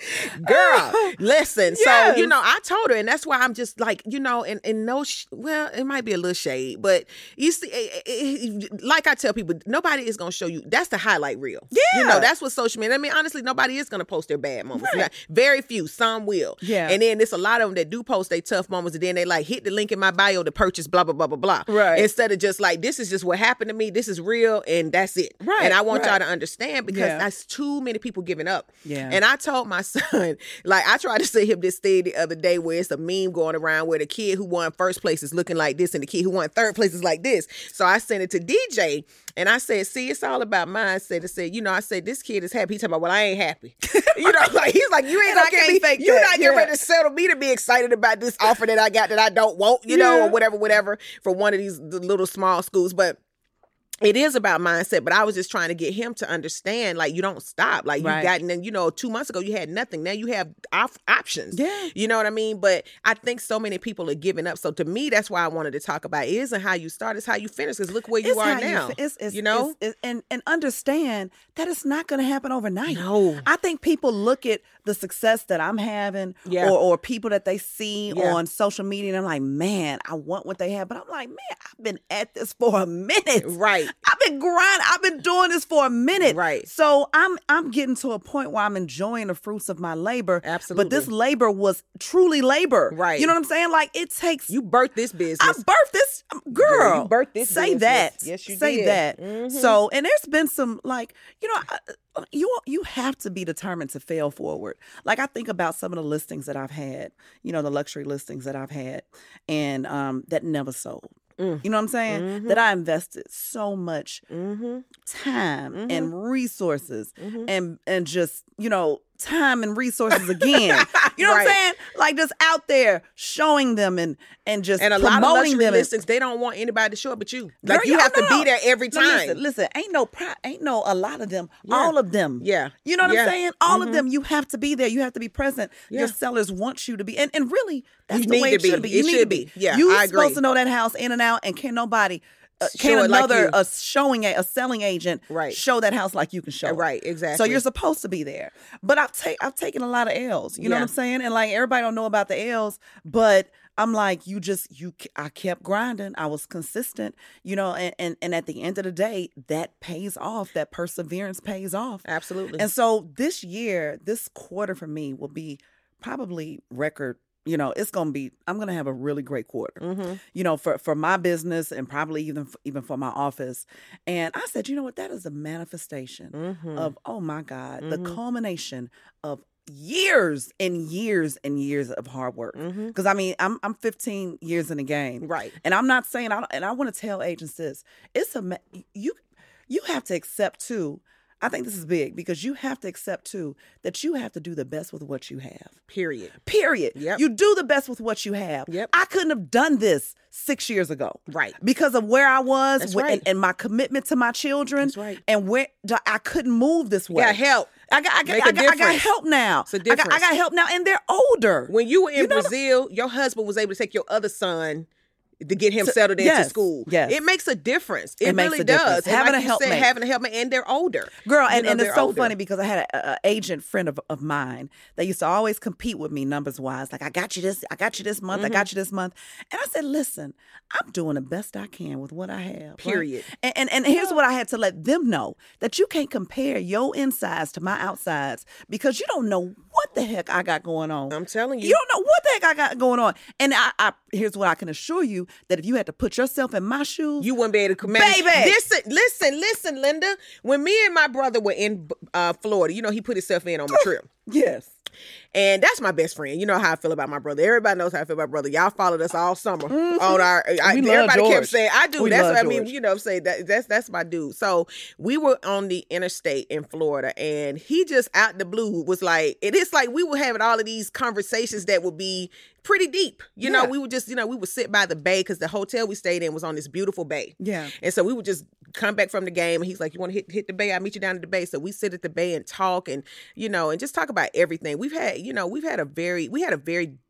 girl, listen. Yes. So, you know, I told her, and that's why I'm just like, you know, and, and no, sh- well, it might be a little shade, but you see, it, it, like I tell people, nobody is going to show you. That's the highlight reel. Yeah. You know, that's what social media, I mean, honestly, nobody is going to post their bad moments. Right. Very few, some will. Yeah. And then there's a lot of them that do post their tough moments, and then they like hit the link in my bio to purchase blah, blah, blah, blah, blah. Right. Instead of just like, this is just what happened to me. This is real, and that's it. Right. And I want right. y'all to understand because Yeah. that's too many people giving up. Yeah. And I told my son, like, I tried to say him this thing the other day where it's a meme going around where the kid who won first place is looking like this and the kid who won third place is like this. So I sent it to D J and I said, see, it's all about mindset. I said, you know, I said, this kid is happy. He's talking about, well, I ain't happy. You know, like, he's like, you ain't And I gonna get can't me, fake you're that. not getting Yeah. ready to settle me to be excited about this offer that I got that I don't want, you know, Yeah. or whatever, whatever, for one of these little small schools. But it is about mindset, but I was just trying to get him to understand, like, you don't stop. Like, you Right. got, and then, you know, two months ago, you had nothing. Now you have op- options. Yeah. You know what I mean? But I think so many people are giving up. So to me, that's why I wanted to talk about it isn't how you start, it's how you finish. Because look where you It's are how now. fi- it's, it's, you know? it's- it's- and and understand that it's not going to happen overnight. No. I think people look at the success that I'm having, Yeah. or or people that they see Yeah. on social media, and I'm like, man, I want what they have. But I'm like, man, I've been at this for a minute. Right. I've been grinding. I've been doing this for a minute. Right. So I'm I'm getting to a point where I'm enjoying the fruits of my labor. Absolutely. But this labor was truly labor. Right. You know what I'm saying? Like, it takes You birthed this I business. birthed this girl. you birthed this Say business. that. Yes, you Say did. that. Mhm. So, and there's been some, like, you know, I- you you have to be determined to fail forward. Like, I think about some of the listings that I've had, you know, the luxury listings that I've had, and um, that never sold. Mm. You know what I'm saying? Mhm. That I invested so much Mm-hmm. time Mhm. and resources Mhm. and and just, you know, time and resources again. You know what I'm Right. saying? Like, just out there showing them and and just And a lot of promoting luxury them and- listings, they don't want anybody to show up but you. Like, Girl, you y'all have to know. be there every No, time. listen, listen, ain't no pri- ain't no a lot of them. Yeah. All of them. Yeah. You know what Yeah. I'm saying? All Mhm. of them. You have to be there. You have to be present. Yeah. Your sellers want you to be, and and really, that's You the need way to it should be. be. You It need should to be. be. Yeah, you I agree. supposed to know that house in and out, and can nobody. Uh, Show can it like another you. a showing a, a selling agent Right. show that house like you can show it? Right, exactly. So you're supposed to be there. But I've taken I've taken a lot of L's. You know Yeah. what I'm saying? And like, everybody don't know about the L's, but I'm like, you just you I kept grinding. I was consistent, you know, and and, and at the end of the day, that pays off. That perseverance pays off. Absolutely. And so this year, this quarter for me will be probably record. You know, it's gonna be. I'm gonna have a really great quarter. Mm-hmm. You know, for for my business and probably even even for my office. And I said, you know what? That is a manifestation Mm-hmm. of, oh my God, Mhm. the culmination of years and years and years of hard work. Mhm. Because I mean, I'm I'm fifteen years in the game, Right. and I'm not saying I don't, and I want to tell agents this: it's a ma- you you have to accept too. I think this is big because you have to accept too that you have to do the best with what you have. Period. Period. Yep. You do the best with what you have. Yep. I couldn't have done this six years ago. Right. Because of where I was That's with- right. and, and my commitment to my children. That's right. And where I couldn't move this way. Got help. I got, I got, Make a I got, I got difference. help now. It's a I got, I difference. got help now, and they're older. When you were in You know- Brazil, your husband was able to take your other son to get him So- settled into yes, school. yes. It makes a difference. It, It makes really a difference. does. And Having like a you helpmate. said, having a helpmate, and they're older. Girl, You and, know, and it's they're so older. funny because I had an agent friend of, of mine that used to always compete with me numbers wise. Like, I got you this, I got you this month, Mm-hmm. I got you this month. And I said, listen, I'm doing the best I can with what I have. right? Period. And, and and here's what I had to let them know, that you can't compare your insides to my outsides because you don't know what the heck I got going on. I'm telling you. You don't know what the heck I got going on. And I, I here's what I can assure you, that if you had to put yourself in my shoes, You wouldn't be able to command. Baby! Listen, listen, listen, Linda. When me and my brother were in uh, Florida, you know, he put himself in on my trip. yes. And that's my best friend. You know how I feel about my brother. Everybody knows how I feel about my brother. Y'all followed us all summer on our. I, Mm-hmm. We love everybody kept George. saying, "I do." We that's love what I mean. George. You know, what I'm saying that that's that's my dude. So we were on the interstate in Florida, and he just out the blue was like, it is like we were having all of these conversations that would be pretty deep. You know, Yeah. we would just, you know, we would sit by the bay because the hotel we stayed in was on this beautiful bay. Yeah. And so we would just come back from the game, and he's like, "You want to hit hit the bay? I'll meet you down at the bay." So we sit at the bay and talk, and you know, and just talk about everything. We've had, you know, we've had a very we had a very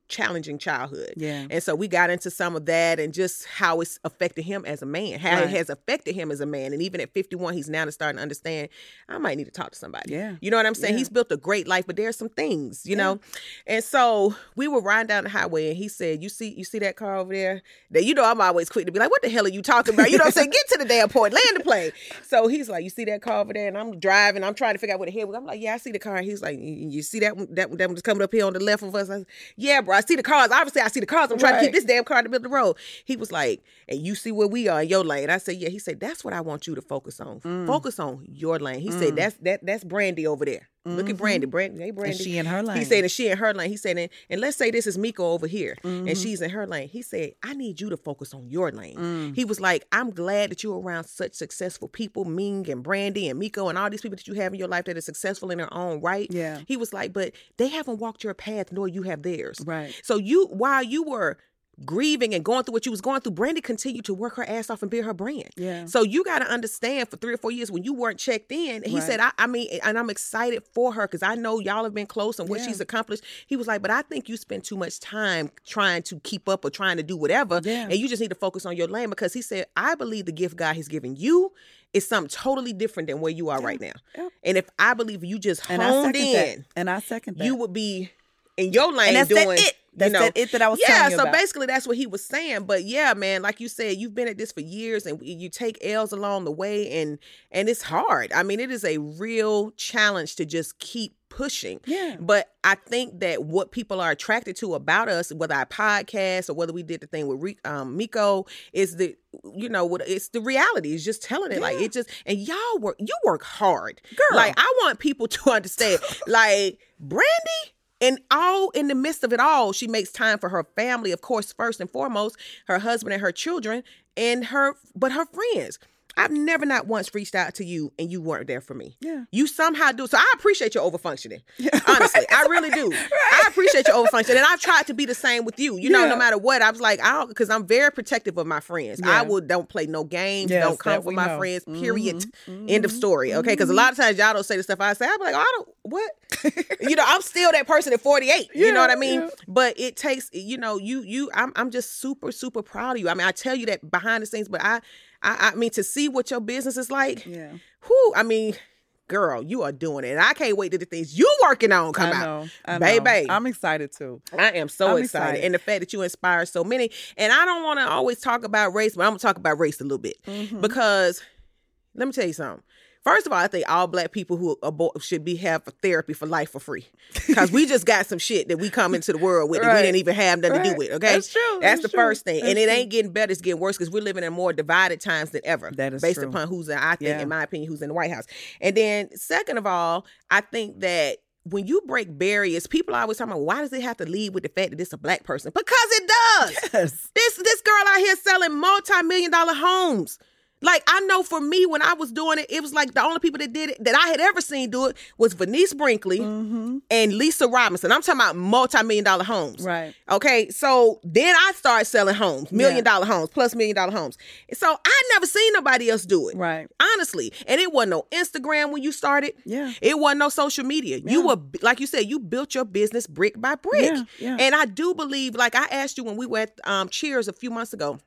challenging childhood. Yeah. And so we got into some of that and just how it's affected him as a man, how Right. it has affected him as a man. And even at fifty-one, he's now starting to understand, I might need to talk to somebody. Yeah. You know what I'm saying? Yeah. He's built a great life, but there's some things, you know? And so we were riding down the highway and he said, you see, you see that car over there? That, you know, I'm always quick to be like, what the hell are you talking about? You know what I'm saying? Get to the damn point, land the plane. So he's like, you see that car over there? And I'm driving, I'm trying to figure out where the hell was. I'm like, yeah, I see the car. He's like, you you see that one, that one, that one's coming up here on the left of us? I said, yeah, bro, I see the cars. Obviously, I see the cars. I'm trying to keep Right. this damn car in the middle of the road. He was like, and you see where we are in your lane. I said, yeah. He said, that's what I want you to focus on. Mm. Focus on your lane. He said, that's that that's Brandy over there. Look at Brandy. Brandy, hey, Brandy. And she in her lane. He said, and she in her lane. He said, and, and let's say this is Miko over here, Mm-hmm. and she's in her lane. He said, I need you to focus on your lane. Mm. He was like, I'm glad that you're around such successful people, Ming and Brandy and Miko and all these people that you have in your life that are successful in their own right. Yeah. He was like, but they haven't walked your path, nor you have theirs. Right. So you, while you were grieving and going through what you was going through, Brandy continued to work her ass off and build her brand. Yeah. So you got to understand, for three or four years when you weren't checked in, he Right. said, I, I mean, and I'm excited for her because I know y'all have been close and what Yeah. she's accomplished. He was like, but I think you spend too much time trying to keep up or trying to do whatever. Yeah. And you just need to focus on your lane, because he said, I believe the gift God has given you is something totally different than where you are right now. Yeah. And if I believe you just And I honed second in, that. And I second that. you would be in your lane And that's that doing it. That's you know, that it that I was yeah, telling you so about. basically that's what he was saying. But yeah, man, like you said, you've been at this for years and you take L's along the way, and and it's hard. I mean, it is a real challenge to just keep pushing. Yeah. But I think that what people are attracted to about us, whether I podcast or whether we did the thing with Re- um, Miko, is the, you know, what it's the reality. It's just telling it like it just, and y'all work, you work hard. Girl. Like, I want people to understand, like, Brandy, and all in the midst of it all, she makes time for her family, of course, first and foremost, her husband and her children, and her, but her friends. I've never not once reached out to you and you weren't there for me. Yeah. You somehow do. So I appreciate your overfunctioning. Honestly, I really do. I appreciate your overfunctioning. And I've tried to be the same with you. You know, Yeah. no matter what, I was like, I don't, because I'm very protective of my friends. Yeah. I would don't play no games. Yes, don't come that for we my know. friends, period. Mhm. End of story. Okay. Because a lot of times y'all don't say the stuff I say. I'm like, oh, I don't, what? You know, I'm still that person at forty-eight. You know Yeah, what I mean? yeah. But it takes, you know, you, you, I'm, I'm just super, super proud of you. I mean, I tell you that behind the scenes, but I, I, I mean, to see what your business is like, Yeah. whew, I mean, girl, you are doing it. And I can't wait till the things you working on come I out. know. I know. Baby. I'm excited too. I am so I'm excited. excited. And the fact that you inspire so many. And I don't want to always talk about race, but I'm going to talk about race a little bit. Mm-hmm. Because let me tell you something. First of all, I think all black people who abort should be have therapy for life for free. Because we just got some shit that we come into the world with that we Right. didn't even have nothing to do Right. with, okay? That's true. That's, That's the true. first thing. and That's it true. ain't getting better, it's getting worse because we're living in more divided times than ever. That is Based true. upon who's, in, I think, Yeah. in my opinion, who's in the White House. And then second of all, I think that when you break barriers, people always talking about, why does it have to lead with the fact that it's a black person? Because it does. Yes. This this girl out here selling multi-million dollar homes. Like, I know for me, when I was doing it, it was like the only people that did it that I had ever seen do it was Venice Brinkley Mm-hmm. and Lisa Robinson. I'm talking about multi-million dollar homes. Right. Okay. So then I started selling homes, million Yeah. dollar homes, plus million dollar homes. So I never seen nobody else do it. Right. Honestly. And it wasn't no Instagram when you started. Yeah. It wasn't no social media. You Yeah. were, like you said, you built your business brick by brick. Yeah, yeah. And I do believe, like I asked you when we were at um, Cheers a few months ago,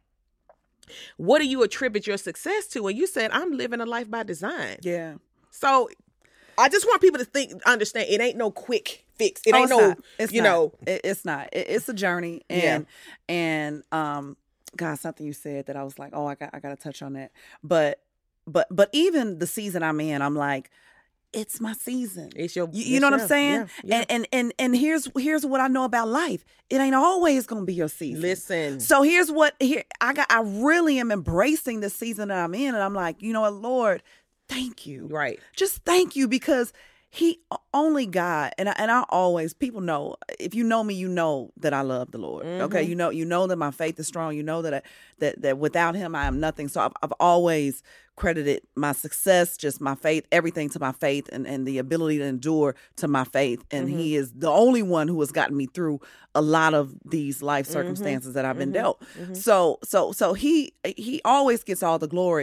what do you attribute your success to? And you said, I'm living a life by design. Yeah. So I just want people to think, understand, it ain't no quick fix. It Oh, ain't it's no, not. It's you not. know. It, it's not. It, it's a journey, and and um, God, something you said that I was like, oh, I got, I got to touch on that. But, but, but even the season I'm in, I'm like, it's my season. It's your, You, you it's know what your- I'm saying? yeah, yeah. And, and and and here's here's what I know about life. It ain't always gonna be your season. Listen. So here's what here I got. I really am embracing the season that I'm in, and I'm like, you know what, Lord, thank you. Right. Just thank you, because He only God, and I, and I always, people know, if you know me, you know that I love the Lord. Okay, you know you know that my faith is strong. You know that I, that that without Him I am nothing. So I've, I've always credited my success, just my faith, everything to my faith, and, and the ability to endure to my faith. And Mm-hmm. He is the only one who has gotten me through a lot of these life circumstances that I've been dealt. So so so He He always gets all the glory.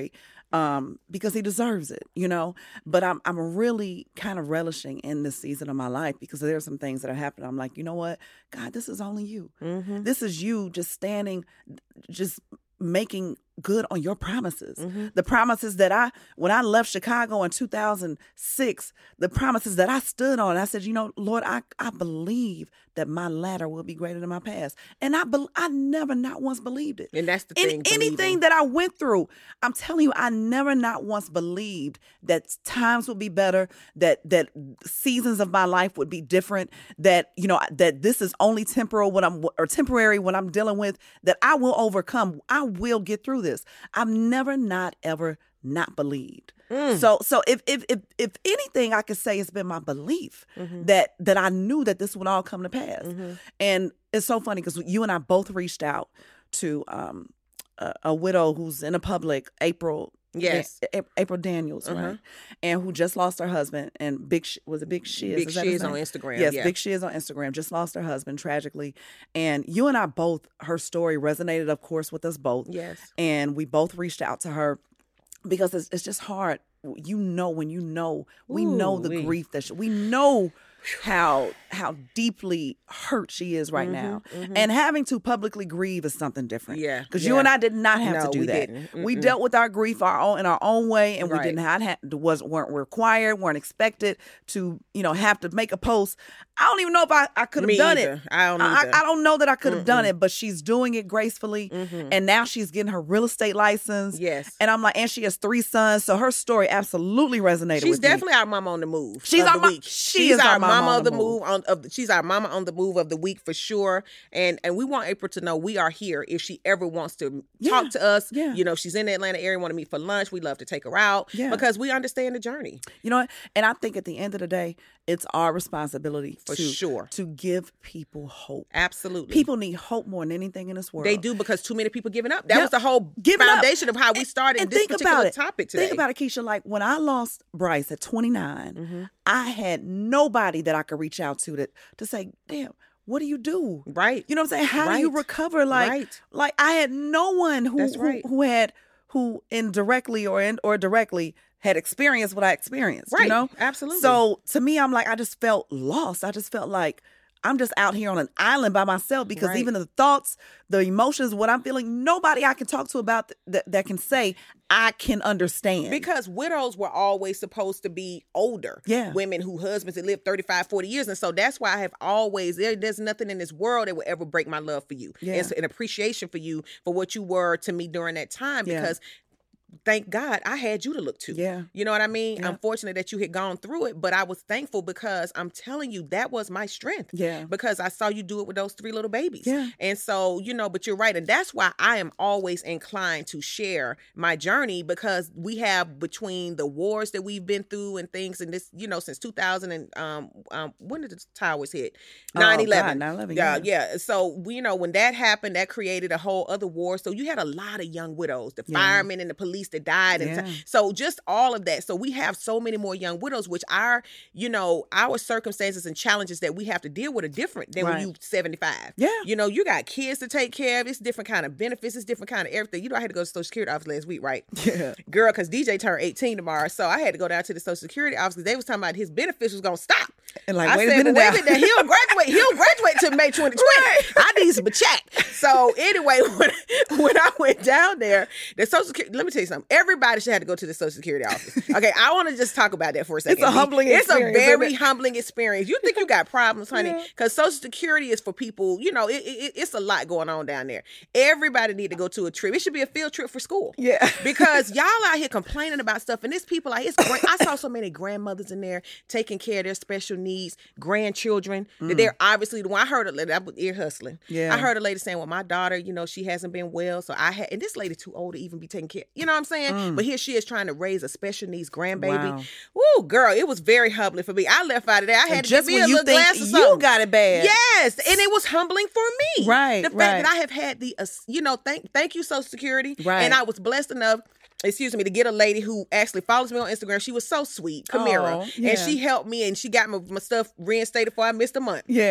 um, because he deserves it, you know. But I'm I'm really kind of relishing in this season of my life because there are some things that are happening. I'm like, you know what, God, this is only you. Mm-hmm. This is you just standing, just making good on your promises. Mm-hmm. The promises that I, when I left Chicago in two thousand six, the promises that I stood on, I said, you know, Lord, I, I believe that my latter will be greater than my past. And I be, I never not once believed it. And that's the In thing. anything believing. that I went through, I'm telling you, I never not once believed that times would be better, that that seasons of my life would be different, that, you know, that this is only temporal when I'm, or temporary when I'm dealing with, that I will overcome. I will get through this. I've never not ever not believed. Mm. So so if if if if anything I could say, it's been my belief mm-hmm. that that I knew that this would all come to pass. Mm-hmm. And it's so funny because you and I both reached out to um a, a widow who's in the public, April Yes, A- April Daniels, uh-huh. right, and who just lost her husband. And Big Sh- was it Big Shiz? Big Is that his Shiz name? on Instagram. Yes, yeah. Big Shiz on Instagram just lost her husband tragically. And you and I both, her story resonated, of course, with us both. Yes, and we both reached out to her because it's, it's just hard. You know, when you know, we Ooh, know the we. grief that she, we know how how deeply hurt she is right mm-hmm, now. Mm-hmm. And having to publicly grieve is something different. Yeah. Because yeah. you and I did not have no, to do we that. Didn't. We dealt with our grief our own in our own way, and Right. we did not have was weren't required, weren't expected to, you know, have to make a post. I don't even know if I, I could have Me done either. it. I don't I, either. I don't know that I could have done it, but she's doing it gracefully. Mm-hmm. And now she's getting her real estate license. Yes. And I'm like, and she has three sons. So her story absolutely resonated She's with me. definitely our mama on the move. She's of our the ma- week. she she's is our our mama mama on of the the move. move. On of the, she's our mama on the move of the week for sure. And and we want April to know we are here if she ever wants to Yeah. talk to us. Yeah. You know, if she's in the Atlanta area, want to meet for lunch, we love to take her out Yeah. because we understand the journey. You know what? And I think at the end of the day, it's our responsibility For to, sure. to give people hope. Absolutely. People need hope more than anything in this world. They do because too many people giving up. That Yeah. was the whole Giving up. foundation of how we started And this think particular about it. topic today. Think about it, Keisha. Like when I lost Bryce at twenty-nine, Mm-hmm. I had nobody that I could reach out to to, to say, damn, what do you do? Right. You know what I'm saying? How do you Right. recover? Like, Right. like I had no one who That's who, right. who had who indirectly or in, or directly had experienced what I experienced. Right. You know? Absolutely. So to me, I'm like, I just felt lost. I just felt like I'm just out here on an island by myself because Right. even the thoughts, the emotions, what I'm feeling, nobody I can talk to about th- that that can say I can understand. Because widows were always supposed to be older. Yeah. Women who husbands had lived thirty-five, forty years. And so that's why I have always, there, there's nothing in this world that will ever break my love for you. Yeah. And an appreciation for you for what you were to me during that time. Yeah. Because thank God I had you to look to. Yeah. You know what I mean? Yeah. I'm fortunate that you had gone through it, but I was thankful because I'm telling you, that was my strength. Yeah. Because I saw you do it with those three little babies. Yeah. And so, you know, but you're right. And that's why I am always inclined to share my journey because we have between the wars that we've been through and things and this, you know, since two thousand and um, um when did the towers hit? Oh, nine eleven. God, nine eleven, Yeah, yeah. yeah. So, we- you know, when that happened, that created a whole other war. So you had a lot of young widows, the Yeah. firemen and the police that died. And Yeah. t- so just all of that. So we have so many more young widows, which our, you know, our circumstances and challenges that we have to deal with are different than when Right. you seventy-five. Yeah. You know, you got kids to take care of. It's different kind of benefits. It's different kind of everything. You know, I had to go to the Social Security office last week, right? Yeah. Girl, because D J turned eighteen tomorrow. So I had to go down to the Social Security office because they was talking about his benefits was going to stop. And like, I wait a said, minute well, wait now. a minute, now. he'll graduate. He'll graduate to May twenty twenty. I need some chat. So anyway, when, when I went down there, the Social Security, let me tell you something. Everybody should have to go to the Social Security office. Okay, I want to just talk about that for a second. It's a humbling It's experience, a very isn't it? humbling experience. You think you got problems, honey? Yeah. Because Social Security is for people, you know, it, it, it's a lot going on down there. Everybody need to go to a trip. It should be a field trip for school. Yeah. Because y'all out here complaining about stuff, and there's people like, it's great. I saw so many grandmothers in there taking care of their special needs, grandchildren, that they're obviously the one. I heard a lady, I was ear hustling. Yeah. I heard a lady saying, well, my daughter, you know, she hasn't been well, so I had, and this lady too old to even be taking care, you know what I'm saying? But here she is trying to raise a special needs grandbaby. Wow. Woo, girl, it was very humbling for me. I left out of there. I had And to just give me when a you little think glass of you something. got it bad. Yes, and it was humbling for me. Right, The fact right. that I have had the, uh, you know, thank thank you, Social Security. Right. And I was blessed enough, excuse me, to get a lady who actually follows me on Instagram. She was so sweet, Kamira. Oh, yeah. And she helped me and she got my, my stuff reinstated before I missed a month. Yeah.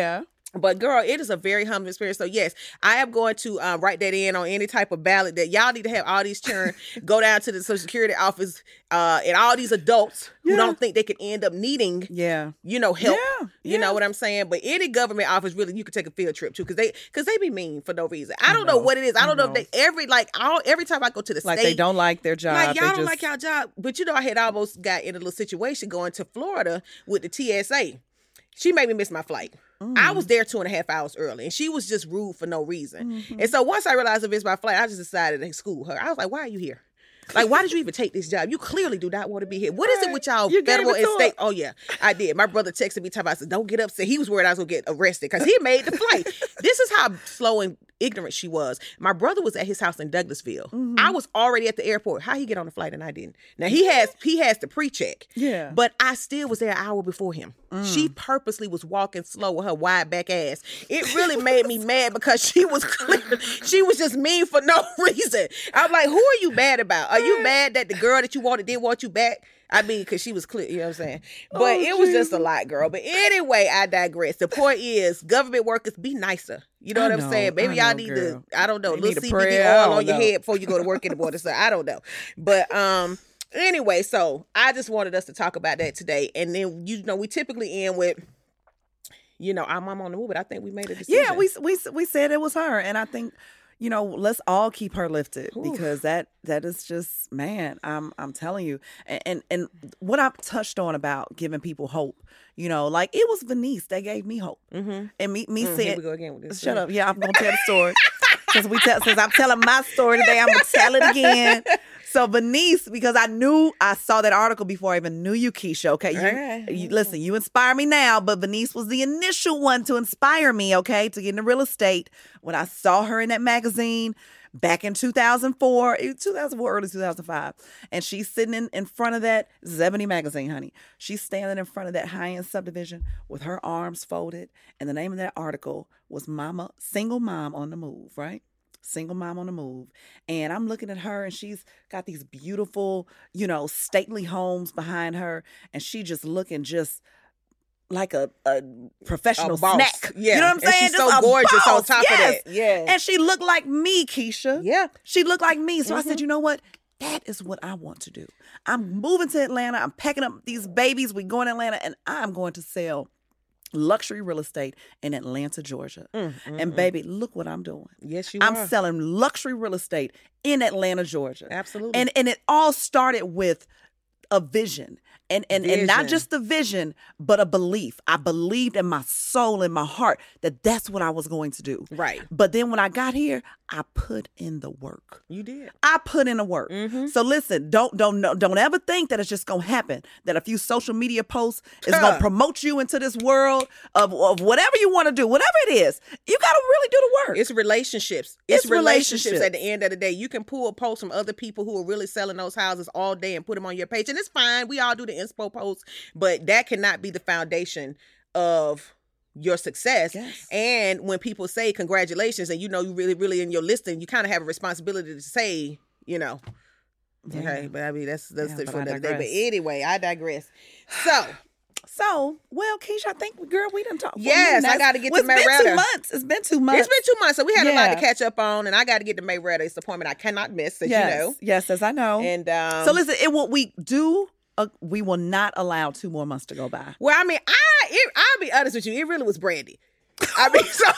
But girl, it is a very humbling experience. So yes, I am going to uh, write that in on any type of ballot that y'all need to have all these children go down to the Social Security office uh, and all these adults Yeah. who don't think they can end up needing, Yeah. you know, help. Yeah, You yeah. know what I'm saying? But any government office, really, you could take a field trip to because they because they be mean for no reason. I I don't know. know. what it is. I I don't know, know. if they every like all every time I go to the Like state, they don't like their job. like y'all They don't just- like y'all job. But you know, I had almost got in a little situation going to Florida with the T S A. She made me miss my flight. Mm. I was there two and a half hours early, and she was just rude for no reason. Mm-hmm. And so once I realized I missed my flight, I just decided to school her. I was like, "Why are you here? Like, why did you even take this job? You clearly do not want to be here. What is it with y'all You gave federal it and to state?" her. Oh yeah, I did. My brother texted me, talking about, I said, "Don't get upset." He was worried I was gonna get arrested because he made the flight. This is how slow and ignorant she was. My brother was at his house in Douglasville. Mm-hmm. I was already at the airport. How he get on the flight and I didn't? Now he has he has the pre-check. Yeah. But I still was there an hour before him. She purposely was walking slow with her wide back ass. It really made me mad because she was clear. She was just mean for no reason. I'm like, who are you mad about? Are you mad that the girl that you wanted didn't want you back? I mean, because she was clear, you know what I'm saying? But Oh, it was just a Jesus. lot, girl. But anyway, I digress. The point is, government workers, be nicer. You know I what I'm know, saying? Maybe I y'all know, need girl. to, I don't know, They little need to C B D pray. I oil don't on your know. head before you go to work in the morning. So I don't know. But um, anyway, so I just wanted us to talk about that today. And then, you know, we typically end with, you know, our mom on the move, but I think we made a decision. Yeah, we we we said it was her, and I think, you know, let's all keep her lifted Oof. because that that is just, man. I'm I'm telling you, and and, and what I've touched on about giving people hope, you know, like it was Venice that gave me hope, Mm-hmm. and me me Mm, said, here we go again with this. shut up, yeah, I'm gonna tell the story because we tell since I'm telling my story today, I'm gonna tell it again. So Venice, because I knew I saw that article before I even knew you, Keisha. Okay, you, Alright. you listen. You inspire me now, but Venice was the initial one to inspire me. Okay, to get into real estate when I saw her in that magazine back in two thousand four, two thousand four, early two thousand five, and she's sitting in, in front of that Zebedee magazine, honey. She's standing in front of that high end subdivision with her arms folded, and the name of that article was "Mama, Single Mom on the Move," right? Single mom on the move. And I'm looking at her and she's got these beautiful, you know, stately homes behind her. And she just looking just like a, a professional A boss. snack. Yeah. You know what I'm And saying? she's Just so a gorgeous on boss. top of Yes. that. Yeah. And she looked like me, Keisha. Yeah. She looked like me. So I Mm-hmm. said, you know what? That is what I want to do. I'm moving to Atlanta. I'm packing up these babies. We're going to Atlanta and I'm going to sell luxury real estate in Atlanta, Georgia. Mm, mm, And mm. baby, look what I'm doing. Yes, you I'm are. selling luxury real estate in Atlanta, Georgia. Absolutely. And and it all started with a vision. And and, and not Vision. just a vision, but a belief. I believed in my soul, in my heart, that that's what I was going to do. Right. But then when I got here, I put in the work. You did. I put in the work. Mhm. So listen, don't don't no- don't ever think that it's just gonna happen. That a few social media posts is Huh. gonna promote you into this world of, of whatever you want to do, whatever it is. You gotta really do the work. It's relationships. It's, It's relationships. relationships. At the end of the day. You can pull a post from other people who are really selling those houses all day and put them on your page. And it's fine. We all do the inspo posts, but that cannot be the foundation of your success. Yes. And when people say congratulations and you know you really, really in your listing, you kind of have a responsibility to say, you know, Yeah. okay, but I mean that's that's Yeah, the but for I another day. But digress. anyway, I digress. So So, well, Keisha, I think, girl, we done talked. for a Yes, minute. I gotta get well, to It's been Marietta. two months. It's been two months. it's been two months, so we had a lot to Yeah. catch up on, and I got to get to Mayretta's appointment. I cannot miss, as yes, you know. yes, as I know. And um, so listen, it will we do. Uh, we will not allow two more months to go by. well, I mean, I it, I'll be honest with you, it really was Brandy. I mean, so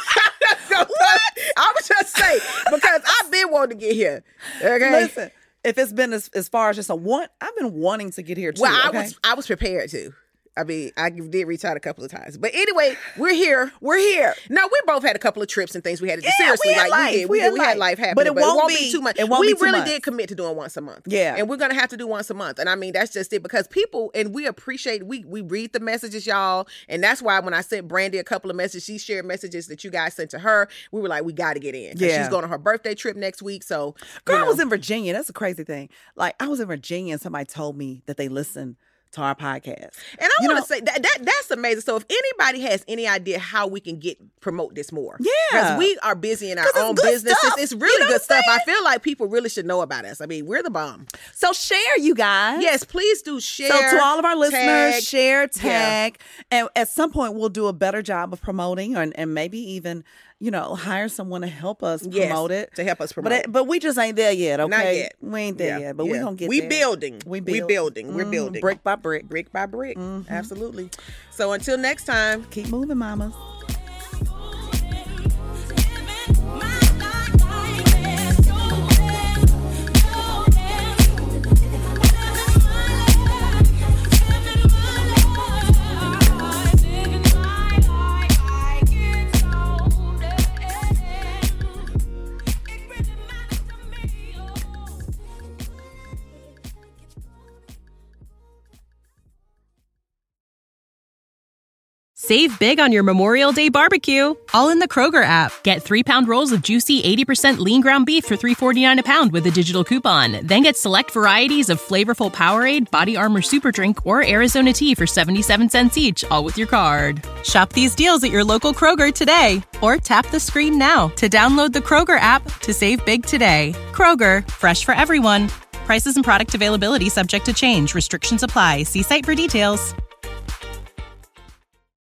I was just saying because I've been wanting to get here. Okay, Listen, if it's been as, as far as just a want, I've been wanting to get here too. well, I okay? was I was prepared to. I mean, I did reach out a couple of times, but anyway, we're here. We're here. No, we both had a couple of trips and things we had to do. Yeah, Seriously, we had like life. we did. We We, had did. We had life. life happening, But it won't be- too much. it won't we be two really months. did commit to doing once a month. Yeah. And we're gonna have to do once a month. And I mean, that's just it because people and we appreciate we we read the messages, y'all. And that's why when I sent Brandy a couple of messages, she shared messages that you guys sent to her. We were like, we got to get in. 'Cause Yeah. she's going on her birthday trip next week. So, Girl, you I was know. in Virginia. That's a crazy thing. Like I was in Virginia and somebody told me that they listened to our podcast. And I You want know- to say that, that that's amazing. So if anybody has any idea how we can get promote this more, Yeah. because we are busy in our 'Cause it's own good businesses. stuff. It's You really know good what stuff. I'm I feel like people really should know about us. I mean, we're the bomb. So share, you guys. Yes, please do share. So to all of our listeners, tag. share, Yeah. tag, and at some point we'll do a better job of promoting, and, and maybe even, you know, hire someone to help us Yes, promote it. to help us promote. But it, but we just ain't there yet. Okay, Not yet. We ain't there Yeah, yet, but we yeah. gonna get we there. building. We We build. building. We're Mhm, building brick by brick. brick by brick. Mhm. Absolutely. So until next time. Keep moving, mamas. Save big on your Memorial Day barbecue, all in the Kroger app. Get three-pound rolls of juicy eighty percent lean ground beef for three forty-nine a pound with a digital coupon. Then get select varieties of flavorful Powerade, Body Armor Super Drink, or Arizona tea for seventy-seven cents each, all with your card. Shop these deals at your local Kroger today, or tap the screen now to download the Kroger app to save big today. Kroger, fresh for everyone. Prices and product availability subject to change. Restrictions apply. See site for details.